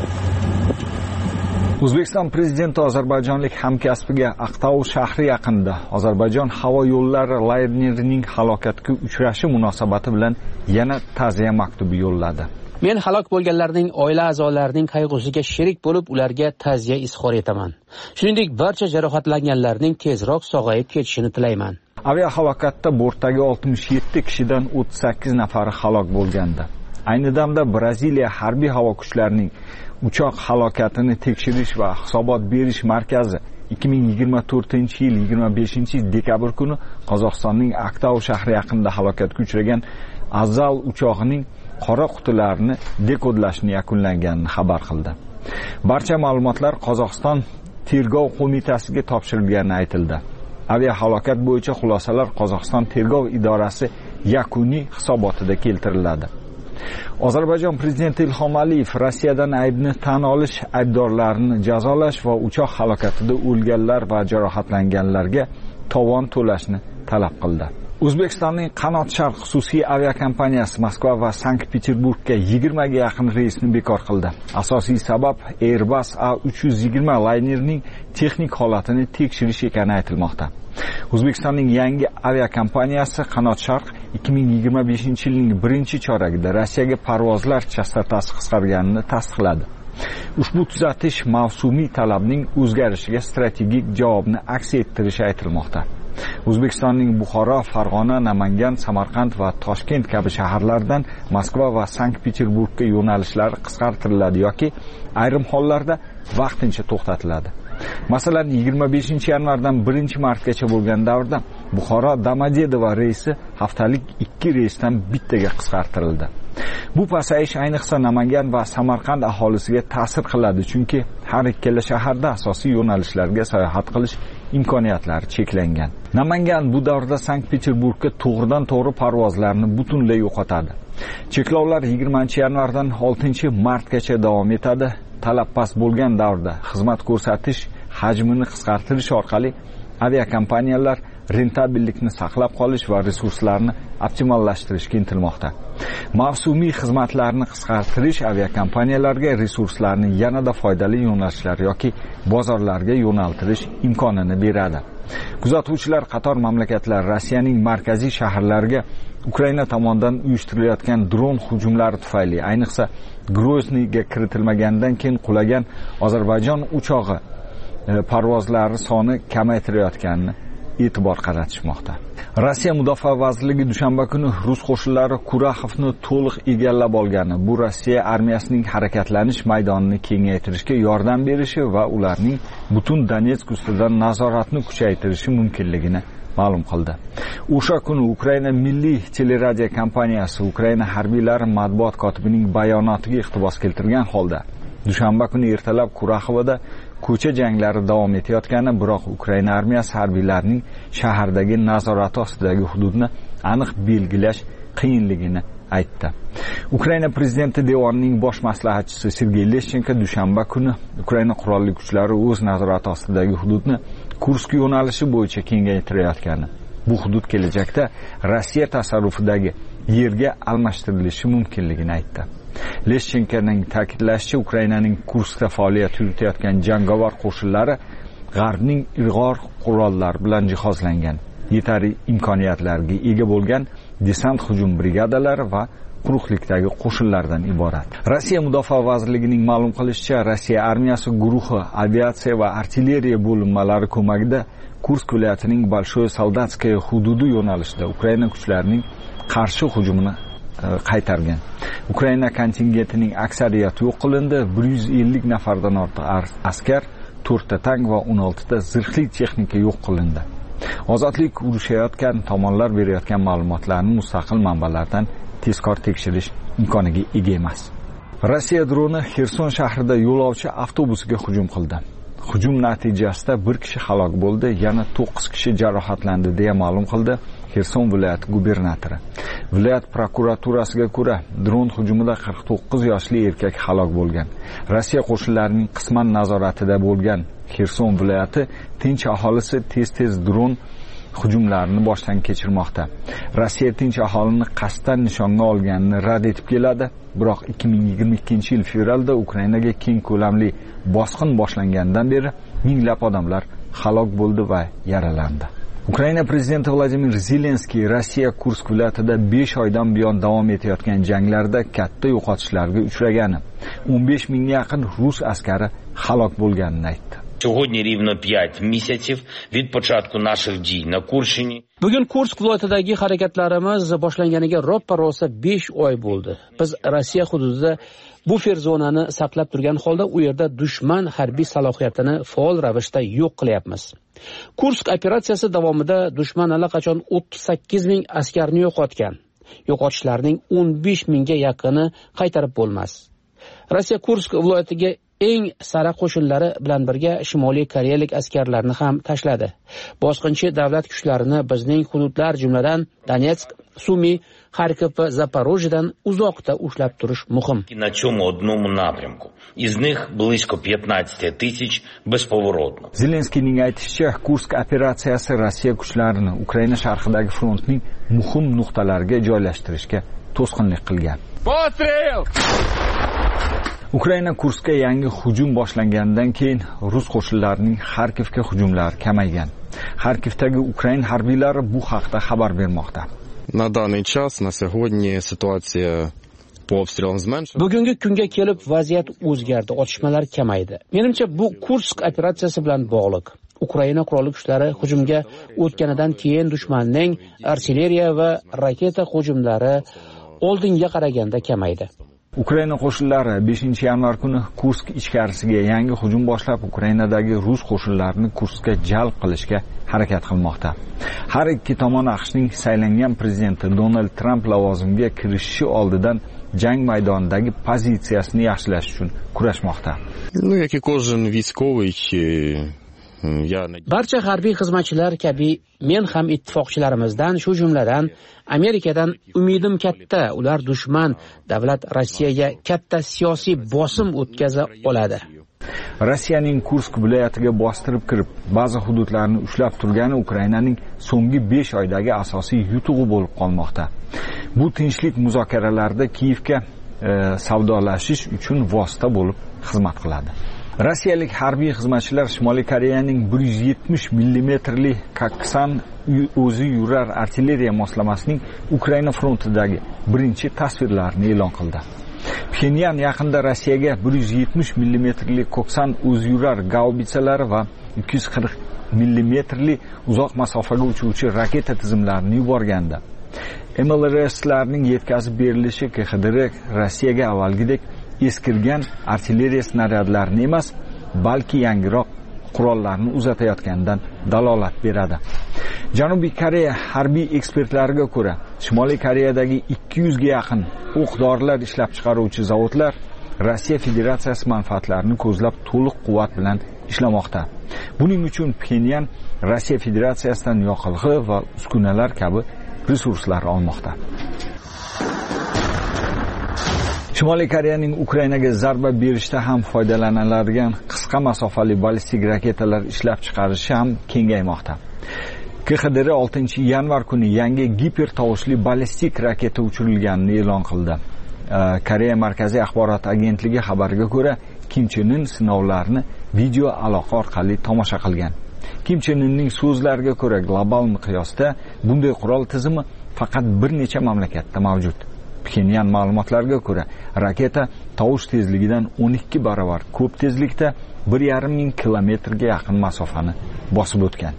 O'zbekiston prezidenti ozarbayjonlik hamkasbiga Aqtau shahri yaqinida Ozarbayjon havo yo'llari laynerining halokatga uchrashi munosabati bilan yana ta'ziya maktubi yo'lladi. Men halok bo'lganlarning oila a'zolarining qayg'usiga sherik bo'lib, ularga ta'ziya izhor etaman. Shuningdek, barcha jarohatlanganlarning tezroq sog'ayib ketishini tilayman. Aviahalokatda bortdagi oltmish yetti kishidan o'ttiz sakkiz nafari halok bo'lgandi. Ayni damda Braziliya harbiy havo kuchlarining uchoq halokatini tekshirish va hisobot berish markazi ikki ming yigirma to'rtinchi yil yigirma beshinchi dekabr kuni Qozog'istonning Aqtau shahri yaqinida halokatga uchragan Azal uchog'ining qora qutilarini dekodlashni yakunlanganini xabar qildi. Barcha ma'lumotlar Qozog'iston tergov qo'mitasiga topshirilgani aytildi. Aviahalokat bo'yicha xulosalar Qozog'iston tergov idorasi yakuniy hisobotida keltiriladi. Ozarbayjon prezidenti Ilhom Aliyev Rossiyadan aybni tan olish, aybdorlarni jazolash va uchoq halokatida o'lganlar va jarohatlanganlarga tovon to'lashni talab qildi. O'zbekistonning Qanot Sharq xususiy aviakompaniyasi Moskva va Sankt-Peterburgga yigirmaga yaqin reysni bekor qildi. Asosiy sabab Airbus A uch yuz yigirma laynerining texnik holatini tekshirish ekani aytilmoqda. O'zbekistonning yangi aviakompaniyasi Qanot Sharq ikki ming yigirma beshinchi yilning birinchi choragida Rossiyaga parvozlar chastotasi qisqarganini tasdiqladi. Ushbu tuzatish mavsumiy talabning o'zgarishiga strategik javobni aks ettirishi aytilmoqda. O'zbekistonning Buxoro, Farg'ona, Namangan, Samarqand va Toshkent kabi shaharlardan Moskva va Sankt-Peterburgga yo'nalishlari qisqartiriladi yoki ayrim hollarda vaqtincha to'xtatiladi. Masalan, yigirma beshinchi yanvardan birinchi martgacha bo'lgan davrda Buxoro Domodedovo reysi haftalik ikki reysdan bittaga qisqartirildi. Bu pasayish ayniqsa Namangan va Samarqand aholisiga ta'sir qiladi, chunki har ikkala shaharda asosiy yo'nalishlarga sayohat qilish imkoniyatlari cheklangan. Namangan bu davrda Sankt-Peterburgga to'g'ridan-to'g'ri parvozlarni butunlay yo'qotadi. Cheklovlar yigirmanchi yanvardan oltinchi martgacha davom etadi. Talab past bo'lgan davrda xizmat ko'rsatish hajmini qisqartirish orqali aviakompaniyalar rentabillikni saqlab qolish va resurslarni optimallashtirishga intilmoqda. Mavsumiy xizmatlarni qisqartirish aviakompaniyalarga resurslarni yanada foydali yo'nalishlar yoki bozorlarga yo'naltirish imkonini beradi. Kuzatuvchilar qator mamlakatlar Rossiyaning markaziy shaharlariga Ukraina tomonidan uyushtirilayotgan dron hujumlari tufayli, ayniqsa Grozniyga kiritilmagandan keyin qulagan Ozarbayjon uchog'i parvozlari soni kamaytirayotganini e'tibor qaratishmoqda. Rossiya Mudofaa vazirligi dushanba kuni rus qo'shinlari Kuraxovni to'liq egallab olgani, bu Rossiya armiyasining harakatlanish maydonini kengaytirishga yordam berishi va ularning butun Donetsk ustidan nazoratni kuchaytirishi mumkinligini ma'lum qildi. O'sha kuni Ukraina milliy teleradio kompaniyasi Ukraina harbiylari matbuot kotibining bayonotiga iqtibos keltirgan holda dushanba kuni ertalab Kuraxovda ko'cha janglari davom etayotgani, biroq Ukraina armiyasi harbiylarining shahardagi nazorati ostidagi hududni aniq belgilash qiyinligini aytdi. Ukraina prezidenti devonining bosh maslahatchisi Sergey Leshchenko dushanba kuni Ukraina qurolli kuchlari o'z nazorati ostidagi hududni Kursk yo'nalishi bo'yicha kengaytirayotgani, bu hudud kelajakda Rossiya tasarrufidagi yerga almashtirilishi mumkinligini aytdi. Leshchenkoning ta'kidlashicha, Ukrainaning Kurskda faoliyat yuritayotgan jangovar qo'shinlari G'arbning ilg'or qurollar bilan jihozlangan, yetarli imkoniyatlarga ega bo'lgan desant hujum brigadalari va quruqlikdagi qo'shinlardan iborat. Rossiya Mudofaa vazirligining ma'lum qilishicha, Rossiya armiyasi guruhi aviatsiya va artilleriya bo'linmalari ko'magida Kursk viloyatining Bolshoy Soldatskaya hududi yo'nalishida Ukraina kuchlarining qarshi hujumini qaytargan. Ukraina kontingentining aksariyati yo'q qilindi, bir yuz ellik nafardan ortiq askar, to'rtta tank va o'n oltita zirhli texnika yo'q qilindi. Ozodlik urushayotgan tomonlar berayotgan ma'lumotlarni mustaqil manbalardan tezkor tekshirish imkoniga ega emas. Rossiya droni Xerson shahrida yo'lovchi avtobusiga hujum qildi. Hujum natijasida bir kishi halok bo'ldi, yana to'qqiz kishi jarohatlandi deya ma'lum qildi Xerson viloyati gubernatori. Viloyat prokuraturasiga ko'ra, dron hujumida qirq to'qqiz yoshli erkak halok bo'lgan. Rossiya qo'shinlarining qisman nazoratida bo'lgan Xerson viloyati tinch aholisi tez-tez dron hujumlarini boshdan kechirmoqda. Rossiya tinch aholini qasddan nishonga olganini rad etib keladi, biroq ikki ming yigirma ikkinchi yil fevralda Ukrainaga keng ko'lamli bosqin boshlangandan beri minglab odamlar halok bo'ldi va yaralandi. Ukraina prezidenti Vladimir Zelenskiy Rossiya Kursk viloyatida besh oydan buyon davom etayotgan janglarda katta yo'qotishlarga uchragani, o'n besh mingga yaqin rus askari halok bo'lganini aytdi. Сьогодні рівно п'ять місяців від початку наших дій на Курщині. Bugun Kursk viloyatidagi harakatlarimiz boshlanganiga roppa-rosa besh oy bo'ldi. Biz Rossiya hududida bufer zonani saqlab turgan holda u yerda dushman harbiy salohiyatini faol ravishda yo'q qilyapmiz. Kursk operatsiyasi davomida dushman allaqachon o'ttiz sakkiz ming askarni yo'qotgan. Yo'qotishlarning o'n besh mingga yaqini qaytarib bo'lmas. Rossiya Kursk viloyatiga eng sara qo'shinlari bilan birga Shimoliy Koreyalik askarlarni ham tashladi. Bosqinchi davlat kuchlarini bizning hududlar, jumladan Donetsk, Sumi, Xarkov va Zaporojyedan uzoqda ushlab turish muhim. На цьому одному напрямку. Із них близько п'ятнадцять тисяч безповоротно. Zelenskiyning aytishicha, Kursk operatsiyasi Rossiya kuchlarini Ukraina sharqidagi frontning muhim nuqtalariga joylashtirishga to'sqinlik qilgan. Postrel! Ukraina Kurskka yangi hujum boshlanganidan keyin rus qo'shinlarining Xarkovga hujumlari kamaygan. Xarkovdagi Ukraina harbiylari bu haqda xabar bermoqda. На данный час, на сьогодні ситуація по обстрілам зменшилася. Bugungi kunga kelib vaziyat o'zgardi, otishmalar kamaydi. Menimcha bu Kursk operatsiyasi bilan bog'liq. Ukraina qurolli kuchlari hujumga o'tganidan keyin dushmanning artilleriya va raketa hujumlari oldinga qaraganda kamaydi. Ukraina qo'shinlari beshinchi yanvar kuni Kursk ichkarisiga yangi hujum boshlab, Ukrainadagi rus qo'shinlarini Kurskka jalb qilishga harakat qilmoqda. Har ikki tomon AQShning saylangan prezidenti Donald Tramp lavozimga kirishishi oldidan jang maydonidagi pozitsiyasini yaxshilash uchun kurashmoqda. Ну, як і кожен військовий, barcha harbiy xizmatchilar kabi men ham ittifoqchilarimizdan, shu jumladan Amerikadan umidim katta. Ular dushman davlat Rossiyaga katta siyosiy bosim o'tkaza oladi. Rossiyaning Kursk viloyatiga bostirib kirib, ba'zi hududlarni ushlab turgani Ukrainaning so'nggi besh oydagi asosiy yutug'i bo'lib qolmoqda. Bu tinchlik muzokaralarida Kiyevga e, savdolashish uchun vosita bo'lib xizmat qiladi. Rossiyalik harbiy xizmatchilar Shimoliy Koreyaning bir yuz yetmish millimetrli Kaksan o'zi yurar artilleriya moslamasining Ukraina frontidagi birinchi tasvirlarini e'lon qildi. Pxenyan yaqinda Rossiyaga bir yuz yetmish millimetrli Koksan o'zi yurar gaubitsalari va ikki yuz qirq millimetrli uzoq masofaga uchuvchi raketa tizimlarini yuborgandi. M L R S'larning yetkazib berilishi K X D R Rossiyaga avvalgidek eskirgan artilleriya snaryadlarini emas, balki yangiroq qurollarni uzatayotganidan dalolat beradi. Janubiy Koreya harbiy ekspertlariga ko'ra, Shimoliy Koreyadagi ikki yuz ga yaqin o'q-dorilar ishlab chiqaruvchi zavodlar Rossiya Federatsiyasi manfaatlarini ko'zlab to'liq quvvat bilan ishlamoqda. Buning uchun Pxenyan Rossiya Federatsiyasidan yoqilg'i va uskunalar kabi resurslar olmoqda. Shimoliy Koreyaning Ukrainaga zarba berishda ham foydalaniladigan qisqa masofali ballistik raketalar ishlab chiqarishi ham kengaymoqda. K X D R oltinchi yanvar kuni yangi giper tovushli ballistik raketa uchirilganini e'lon qildi. Koreya Markaziy axborot agentligi xabariga ko'ra, Kim Chen In sinovlarni video aloqa orqali tomosha qilgan. Kim Chen Inning so'zlariga ko'ra, global miqyosda bunday qurol tizimi faqat bir necha mamlakatda mavjud. Pxenyan ma'lumotlariga ko'ra, raketa tovush tezligidan o'n ikki barobar ko'p tezlikda bir yarim ming kilometrga yaqin masofani bosib o'tgan.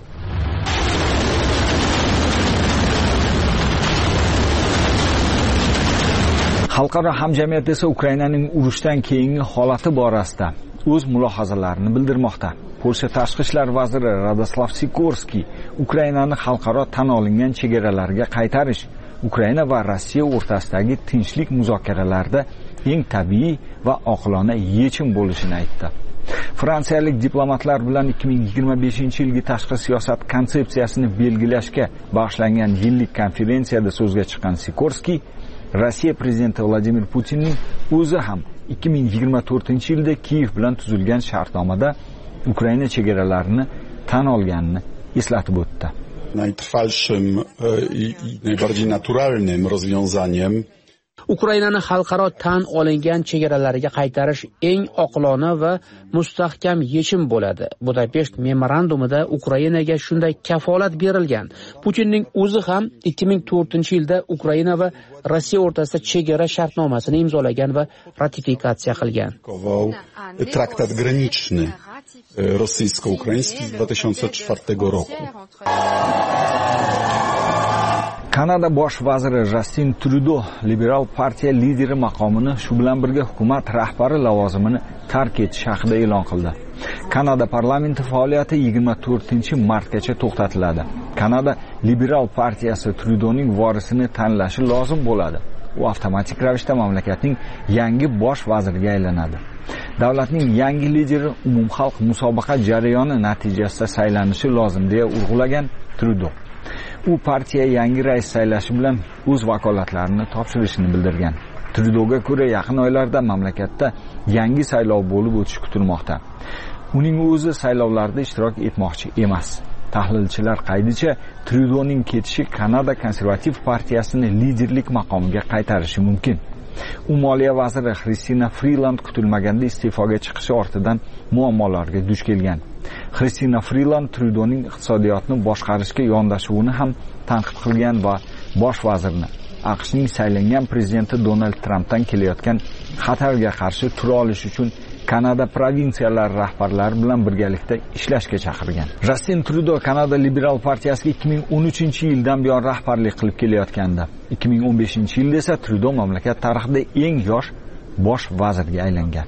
Xalqaro hamjamiyat esa Ukrainaning urushdan keyingi holati borasida o'z mulohazalarini bildirmoqda. Polsha tashqi ishlar vaziri Radoslav Sikorski Ukrainani xalqaro tan olingan chegaralariga qaytarish Ukraina va Rossiya o'rtasidagi tinchlik muzokaralarida eng tabiiy va oqilona yechim bo'lishini aytdi. Fransiyalik diplomatlar bilan ikki ming yigirma beshinchi yilgi tashqi siyosat konsepsiyasini belgilashga bag'ishlangan yillik konferensiyada so'zga chiqqan Sikorski, Rossiya prezidenti Vladimir Putinning o'zi ham ikki ming yigirma to'rtinchi yilda Kiyev bilan tuzilgan shartnomada Ukraina chegaralarini tan olganini eslatib o'tdi. Najtrwalszym i najbardziej naturalnym rozwiązaniem Ukrainani xalqaro tan olingan chegaralariga qaytarish eng oqilona va mustahkam yechim bo'ladi. Budapesht memorandumida Ukrainaga shunday kafolat berilgan. Putinning o'zi ham ikki ming to'rtinchi yilda Ukraina va Rossiya o'rtasida chegara shartnomasini imzolagan va ratifikatsiya qilgan. Traktat graniczny rosyjsko-ukraiński z dwa tysiące czwartego roku. Kanada bosh vaziri Justin Trudeau liberal partiya lideri maqomini shu bilan birga hukumat rahbari lavozimini tark etish haqida e'lon qildi. Kanada parlamenti faoliyati yigirma to'rtinchi martgacha to'xtatiladi. Kanada liberal partiyasi Trudeauning vorisini tanlashi lozim bo'ladi. U avtomatik ravishda mamlakatning yangi bosh vaziriga aylanadi. Davlatning yangi lideri umumxalq musobaqa jarayoni natijasida saylanishi lozim deya urg'ulagan Trudeau. U partiya yangi rais saylashi bilan o'z vakolatlarini topshirishini bildirgan. Trudeauga ko'ra, yaqin oylarda mamlakatda yangi saylov bo'lib o'tishi kutilmoqda. Uning o'zi saylovlarda ishtirok etmoqchi emas. Tahlilchilar qaydicha, Trudeauning ketishi Kanada konservativ partiyasini liderlik maqomiga qaytarishi mumkin. U moliya vaziri Kristina Freeland kutilmaganda iste'foga chiqishi ortidan muammolarga duch kelgan. Kristina Freeland Trudeauning iqtisodiyotni boshqarishga yondashuvini ham tanqid qilgan va bosh vazirni AQShning saylangan prezidenti Donald Trampdan kelayotgan xatarga qarshi tura olish uchun Kanada provinsiyalari rahbarlari bilan birgalikda ishlashga chaqirgan. Justin Trudeau Kanada liberal partiyasiga ikki ming o'n uchinchi yildan buyon rahbarlik qilib kelayotgandi. ikki ming o'n beshinchi yilda esa Trudeau mamlakat tarixida eng yosh bosh vazirga aylangan.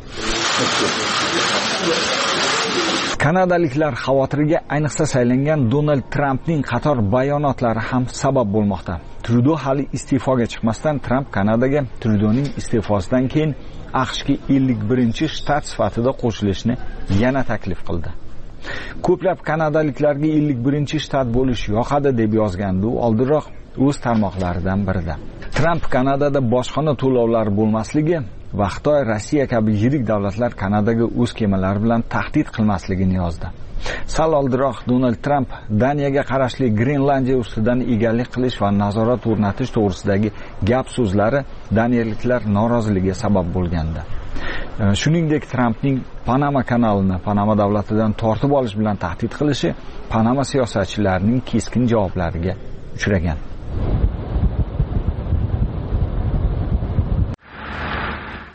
Kanadaliklar xavotiriga ayniqsa saylangan Donald Trampning qator bayonotlari ham sabab bo'lmoqda. Trudeau hali iste'foga chiqmasdan Trump Kanadaga Trudeauning iste'fosidan keyin AQShga ellik birinchi shtat sifatida qo'shilishni yana taklif qildi. Ko'plab kanadaliklarga ellik birinchi shtat bo'lish yoqadi deb yozgandi u oldinroq o'z tarmoqlaridan birida. Trump Kanadada bojxona to'lovlari bo'lmasligi va Xitoy, Rossiya kabi yirik davlatlar Kanadaga o'z kemalari bilan tahdid qilmasligini yozdi. Sal oldinroq Donald Trump Daniyaga qarashli Grenlandiya ustidan egalik qilish va nazorat o'rnatish to'g'risidagi gap so'zlari daniyaliklar noroziligiga sabab bo'lgandi. Shuningdek, Trumpning Panama kanalini Panama davlatidan tortib olish bilan tahdid qilishi Panama siyosatchilarining keskin javoblariga uchragan.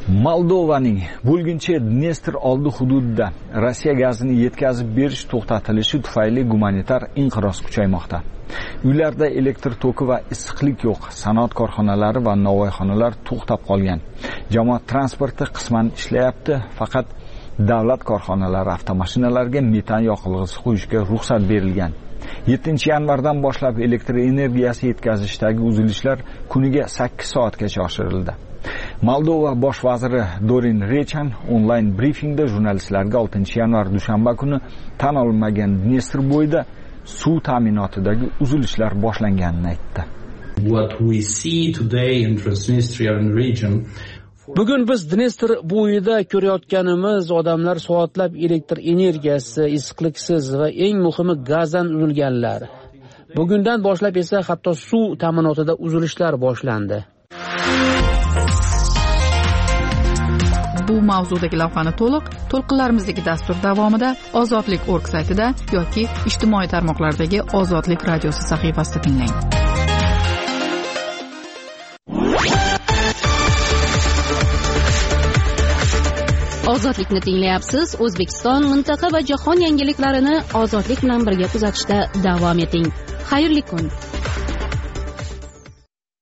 Moldovaning bo'lguncha Dnestr oldi hududida Rossiya gazini yetkazib berish to'xtatilishi tufayli gumanitar inqiroz kuchaymoqda. Uylarda elektr toki va issiqlik yo'q. Sanoat korxonalari va novvoyxonalar to'xtab qolgan. Jamoat transporti qisman ishlayapti, faqat davlat korxonalari avtomashinalarga metan yoqilg'isi qo'yishga ruxsat berilgan. yettinchi yanvardan boshlab elektr energiyasi yetkazishdagi uzilishlar kuniga sakkiz soatgacha oshirildi. Moldova bosh vaziri Dorin Rechan onlayn brifingda jurnalistlarga oltinchi yanvar dushanba kuni tan olinmagan Dnestr bo'yida suv ta'minotidagi uzilishlar boshlanganini aytdi. What we see today in Transnistrian region Bugun biz Dnestr bo'yida ko'rayotganimiz odamlar soatlab elektr energiyasi, issiqliksiz va eng muhimi gazdan uzilganlar. Bugundan boshlab esa hatto suv ta'minotida uzilishlar boshlandi. Bu mavzudagi lavhani to'liq to'lqinlarimizdagi dastur davomida ozodlik nokta org saytida yoki ijtimoiy tarmoqlardagi Ozodlik radiosi sahifasida tinglang. Ozodlikni tinglayapsiz. O'zbekiston, mintaqa va jahon yangiliklarini ozodlik bilan birga kuzatishda davom eting. Xayrli kun.